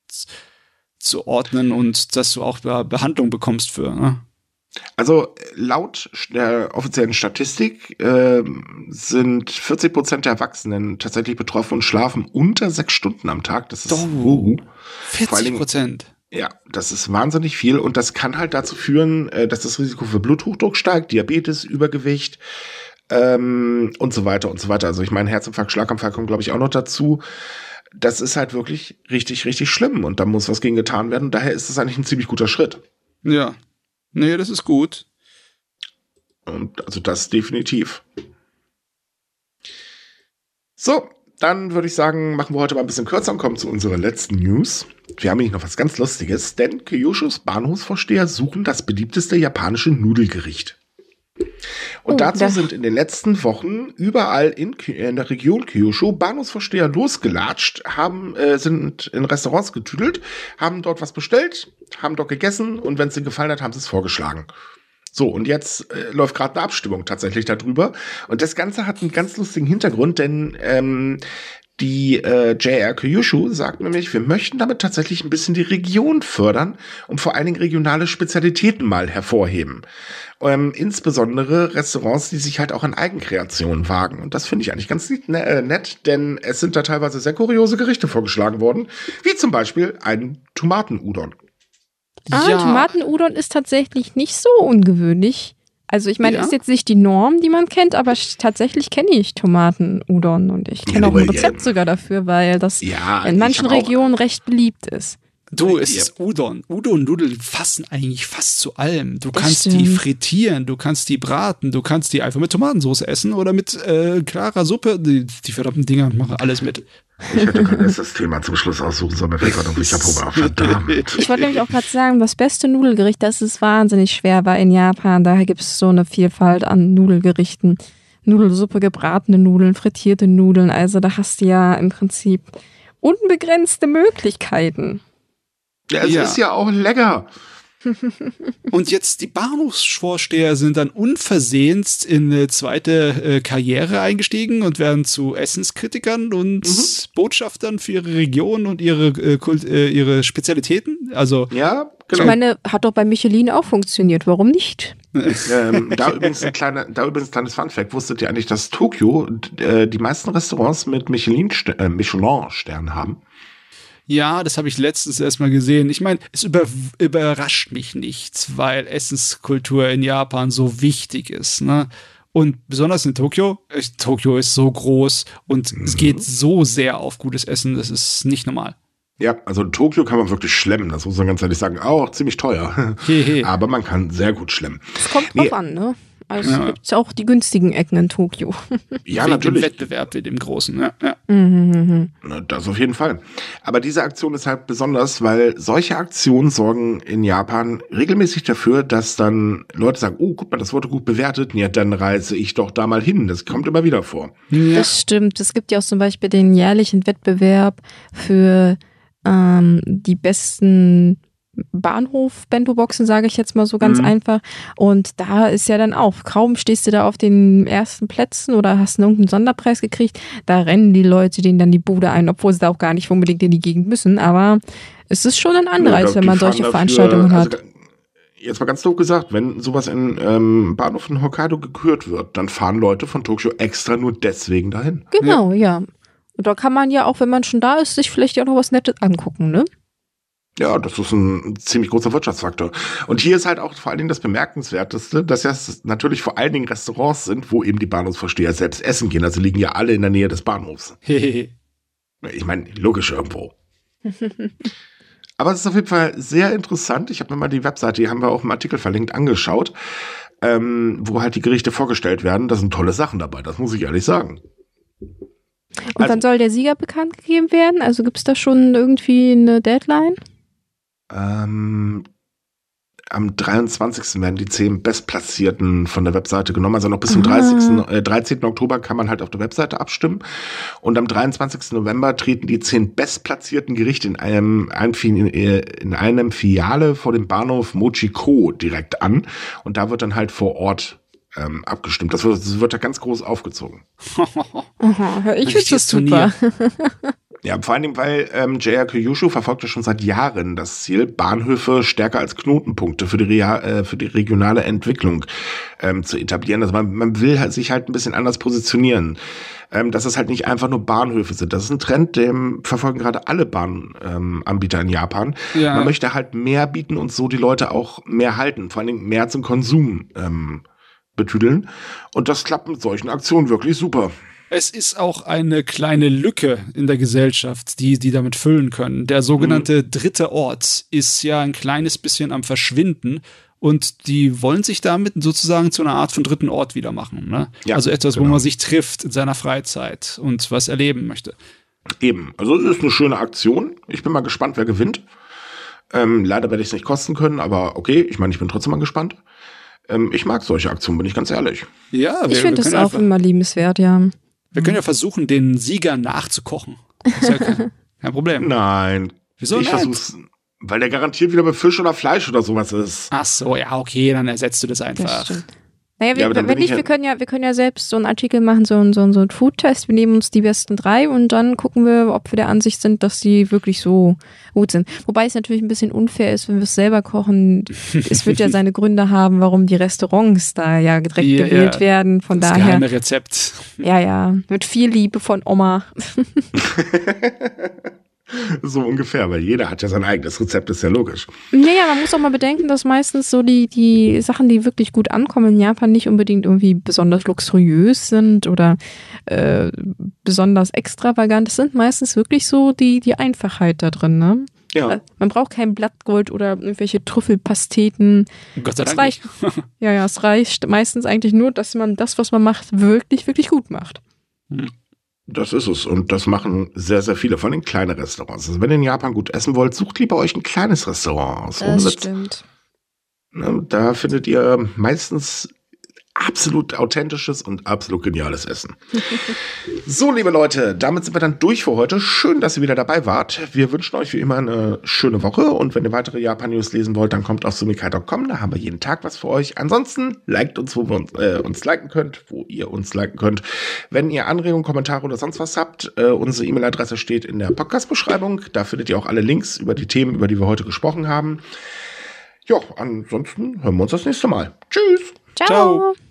zu ordnen und dass du auch Behandlung bekommst für. Ne? Also laut der offiziellen Statistik äh, sind vierzig Prozent der Erwachsenen tatsächlich betroffen und schlafen unter sechs Stunden am Tag. Das ist oh, vierzig Prozent. Ja, das ist wahnsinnig viel und das kann halt dazu führen, äh, dass das Risiko für Bluthochdruck steigt, Diabetes, Übergewicht ähm, und so weiter und so weiter. Also ich meine, Herzinfarkt, Schlaganfall kommt, glaube ich, auch noch dazu. Das ist halt wirklich richtig, richtig schlimm und da muss was gegen getan werden. Daher ist es eigentlich ein ziemlich guter Schritt. Ja, nee, das ist gut. Und also das definitiv. So, dann würde ich sagen, machen wir heute mal ein bisschen kürzer und kommen zu unserer letzten News. Wir haben nämlich noch was ganz Lustiges, denn Kyushus Bahnhofsvorsteher suchen das beliebteste japanische Nudelgericht. Und oh, dazu sind in den letzten Wochen überall in, in der Region Kyushu Bahnhofsvorsteher losgelatscht, haben, äh, sind in Restaurants getüdelt, haben dort was bestellt, haben dort gegessen und wenn es ihnen gefallen hat, haben sie es vorgeschlagen. So, und jetzt äh, läuft gerade eine Abstimmung tatsächlich darüber. Und das Ganze hat einen ganz lustigen Hintergrund, denn ähm, Die äh, J R. Kyushu sagt nämlich, wir möchten damit tatsächlich ein bisschen die Region fördern und vor allen Dingen regionale Spezialitäten mal hervorheben. Ähm, insbesondere Restaurants, die sich halt auch an Eigenkreationen wagen. Und das finde ich eigentlich ganz nett, äh, nett, denn es sind da teilweise sehr kuriose Gerichte vorgeschlagen worden, wie zum Beispiel ein Tomaten-Udon. Ah, Ja. Tomaten-Udon ist tatsächlich nicht so ungewöhnlich. Also ich meine, Ja? ist jetzt nicht die Norm, die man kennt, aber sch- tatsächlich kenne ich Tomaten-Udon und ich kenne Ja, auch ein aber, Rezept ja, sogar dafür, weil das Ja, in ich manchen hab auch- Regionen recht beliebt ist. Du, es Ja. ist Udon. Udon-Nudeln passen eigentlich fast zu allem. Du Das kannst stimmt. die frittieren, du kannst die braten, du kannst die einfach mit Tomatensauce essen oder mit äh, klarer Suppe. Die, die verdammten Dinger machen alles mit. Ich hätte können jetzt das Thema zum Schluss aussuchen, sondern mir fällt gerade auf, ich hab Hunger. Verdammt. Ich wollte nämlich auch gerade sagen, das beste Nudelgericht, das ist wahnsinnig schwer, weil in Japan, da gibt es so eine Vielfalt an Nudelgerichten. Nudelsuppe, gebratene Nudeln, frittierte Nudeln, also da hast du ja im Prinzip unbegrenzte Möglichkeiten. Ja, es Ja. ist ja auch lecker. Und jetzt die Bahnhofsvorsteher sind dann unversehens in eine zweite äh, Karriere eingestiegen und werden zu Essenskritikern und Botschaftern für ihre Region und ihre, äh, Kult, äh, ihre Spezialitäten. Also Ja, Ich genau. meine, hat doch bei Michelin auch funktioniert, warum nicht? ähm, da übrigens ein kleiner, da übrigens ein kleines Funfact. Wusstet ihr eigentlich, dass Tokio äh, die meisten Restaurants mit Michelin, äh, Michelin-Sternen haben? ja, das habe ich letztens erst mal gesehen. Ich meine, es über, überrascht mich nicht, weil Essenskultur in Japan so wichtig ist, ne? Und besonders in Tokio. äh, Tokio ist so groß und es geht so sehr auf gutes Essen, das ist nicht normal. Ja, also in Tokio kann man wirklich schlemmen, das muss man ganz ehrlich sagen. Auch ziemlich teuer. Hehe. Aber man kann sehr gut schlemmen. Es kommt drauf Nee. an, ne? Also Ja. es gibt auch die günstigen Ecken in Tokio. Ja, Wegen natürlich. dem Wettbewerb mit dem Großen. Ja, ja. Na, das auf jeden Fall. Aber diese Aktion ist halt besonders, weil solche Aktionen sorgen in Japan regelmäßig dafür, dass dann Leute sagen, oh, guck mal, das wurde gut bewertet, ja, dann reise ich doch da mal hin. Das kommt immer wieder vor. Ja. Das stimmt. Es gibt ja auch zum Beispiel den jährlichen Wettbewerb für ähm, die besten Bahnhof-Bento-Boxen, sage ich jetzt mal so ganz Mhm. einfach. Und da ist ja dann auch, kaum stehst du da auf den ersten Plätzen oder hast irgendeinen Sonderpreis gekriegt, da rennen die Leute denen dann die Bude ein, obwohl sie da auch gar nicht unbedingt in die Gegend müssen. Aber es ist schon ein Anreiz, Ja, wenn die man fahren solche dafür- Veranstaltungen hat. also, jetzt mal ganz doof gesagt, wenn sowas in ähm, Bahnhof in Hokkaido gekürt wird, dann fahren Leute von Tokio extra nur deswegen dahin. Genau, ja. Und da kann man ja auch, wenn man schon da ist, sich vielleicht auch noch was Nettes angucken, ne? Ja, das ist ein ziemlich großer Wirtschaftsfaktor. Und hier ist halt auch vor allen Dingen das Bemerkenswerteste, dass ja natürlich vor allen Dingen Restaurants sind, wo eben die Bahnhofsvorsteher selbst essen gehen. Also liegen ja alle in der Nähe des Bahnhofs. Hehe. Ich meine, logisch irgendwo. Aber es ist auf jeden Fall sehr interessant. Ich habe mir mal die Webseite, die haben wir auch im Artikel verlinkt, angeschaut, ähm, wo halt die Gerichte vorgestellt werden. Da sind tolle Sachen dabei, das muss ich ehrlich sagen. Und Also- wann soll der Sieger bekannt gegeben werden? Also gibt es da schon irgendwie eine Deadline? Ähm, am dreiundzwanzigsten werden die zehn Bestplatzierten von der Webseite genommen. Also noch bis zum Ah. dreißigsten Äh, dreizehnten Oktober kann man halt auf der Webseite abstimmen. Und am dreiundzwanzigsten November treten die zehn bestplatzierten Gerichte in einem, ein, in einem Filiale vor dem Bahnhof Mochiko direkt an. Und da wird dann halt vor Ort ähm, abgestimmt. Das wird, das wird da ganz groß aufgezogen. Aha, ich finde Richtiges das super. Ja, vor allem, weil ähm, J R. Kyushu verfolgt ja schon seit Jahren das Ziel, Bahnhöfe stärker als Knotenpunkte für die, Rea äh, für die regionale Entwicklung ähm, zu etablieren. Also man, man will halt sich halt ein bisschen anders positionieren. Ähm, dass es halt nicht einfach nur Bahnhöfe sind. Das ist ein Trend, den verfolgen gerade alle Bahnanbieter ähm, in Japan. Ja. Man möchte halt mehr bieten und so die Leute auch mehr halten, vor allen Dingen mehr zum Konsum ähm, betüdeln. Und das klappt mit solchen Aktionen wirklich super. Es ist auch eine kleine Lücke in der Gesellschaft, die die damit füllen können. Der sogenannte dritte Ort ist ja ein kleines bisschen am Verschwinden und die wollen sich damit sozusagen zu einer Art von dritten Ort wieder machen. Ne? Ja, also etwas, genau. wo man sich trifft in seiner Freizeit und was erleben möchte. Eben, also es ist eine schöne Aktion. Ich bin mal gespannt, wer gewinnt. Ähm, leider werde ich es nicht kosten können, aber okay, ich meine, ich bin trotzdem mal gespannt. Ähm, ich mag solche Aktionen, bin ich ganz ehrlich. Ja, Ich finde das auch immer liebenswert, ja. Wir können ja versuchen, den Sieger nachzukochen. Ist ja kein, kein Problem. Nein. Wieso ich nicht? versuch's, weil der garantiert wieder mit Fisch oder Fleisch oder sowas ist. Ach so, ja, okay, dann ersetzt du das Das einfach. stimmt. Naja, wir, Ja, aber dann wenn bin ich nicht, wir ja- können ja, wir können ja selbst so einen Artikel machen, so, einen- so, einen- so einen Food-Test. Wir nehmen uns die besten drei und dann gucken wir, ob wir der Ansicht sind, dass die wirklich so gut sind. Wobei es natürlich ein bisschen unfair ist, wenn wir es selber kochen. Es wird ja seine Gründe haben, warum die Restaurants da ja direkt Ja, gewählt ja. werden. Von Das daher, geheime Rezept. ja, ja, mit viel Liebe von Oma. So ungefähr, weil jeder hat ja sein eigenes Rezept, ist ja logisch. Naja, man muss auch mal bedenken, dass meistens so die, die Sachen, die wirklich gut ankommen in Japan, nicht unbedingt irgendwie besonders luxuriös sind oder äh, besonders extravagant. Das sind meistens wirklich so die, die Einfachheit da drin, ne? Ja. Man braucht kein Blattgold oder irgendwelche Trüffelpasteten. Gott sei Es Dank reicht, ja, ja, es reicht meistens eigentlich nur, dass man das, was man macht, wirklich, wirklich gut macht. Das ist es. Und das machen sehr, sehr viele von den kleinen Restaurants. Also wenn ihr in Japan gut essen wollt, sucht lieber euch ein kleines Restaurant aus. Ohne Witz. stimmt. Ne, da findet ihr meistens absolut authentisches und absolut geniales Essen. So, liebe Leute, damit sind wir dann durch für heute. Schön, dass ihr wieder dabei wart. Wir wünschen euch wie immer eine schöne Woche. Und wenn ihr weitere Japan-News lesen wollt, dann kommt auf sumikai punkt com. Da haben wir jeden Tag was für euch. Ansonsten liked uns, wo wir uns, äh, uns liken könnt, wo ihr uns liken könnt. Wenn ihr Anregungen, Kommentare oder sonst was habt, äh, unsere E-Mail-Adresse steht in der Podcast-Beschreibung. Da findet ihr auch alle Links über die Themen, über die wir heute gesprochen haben. Ja, ansonsten hören wir uns das nächste Mal. Tschüss! Ciao. Ciao.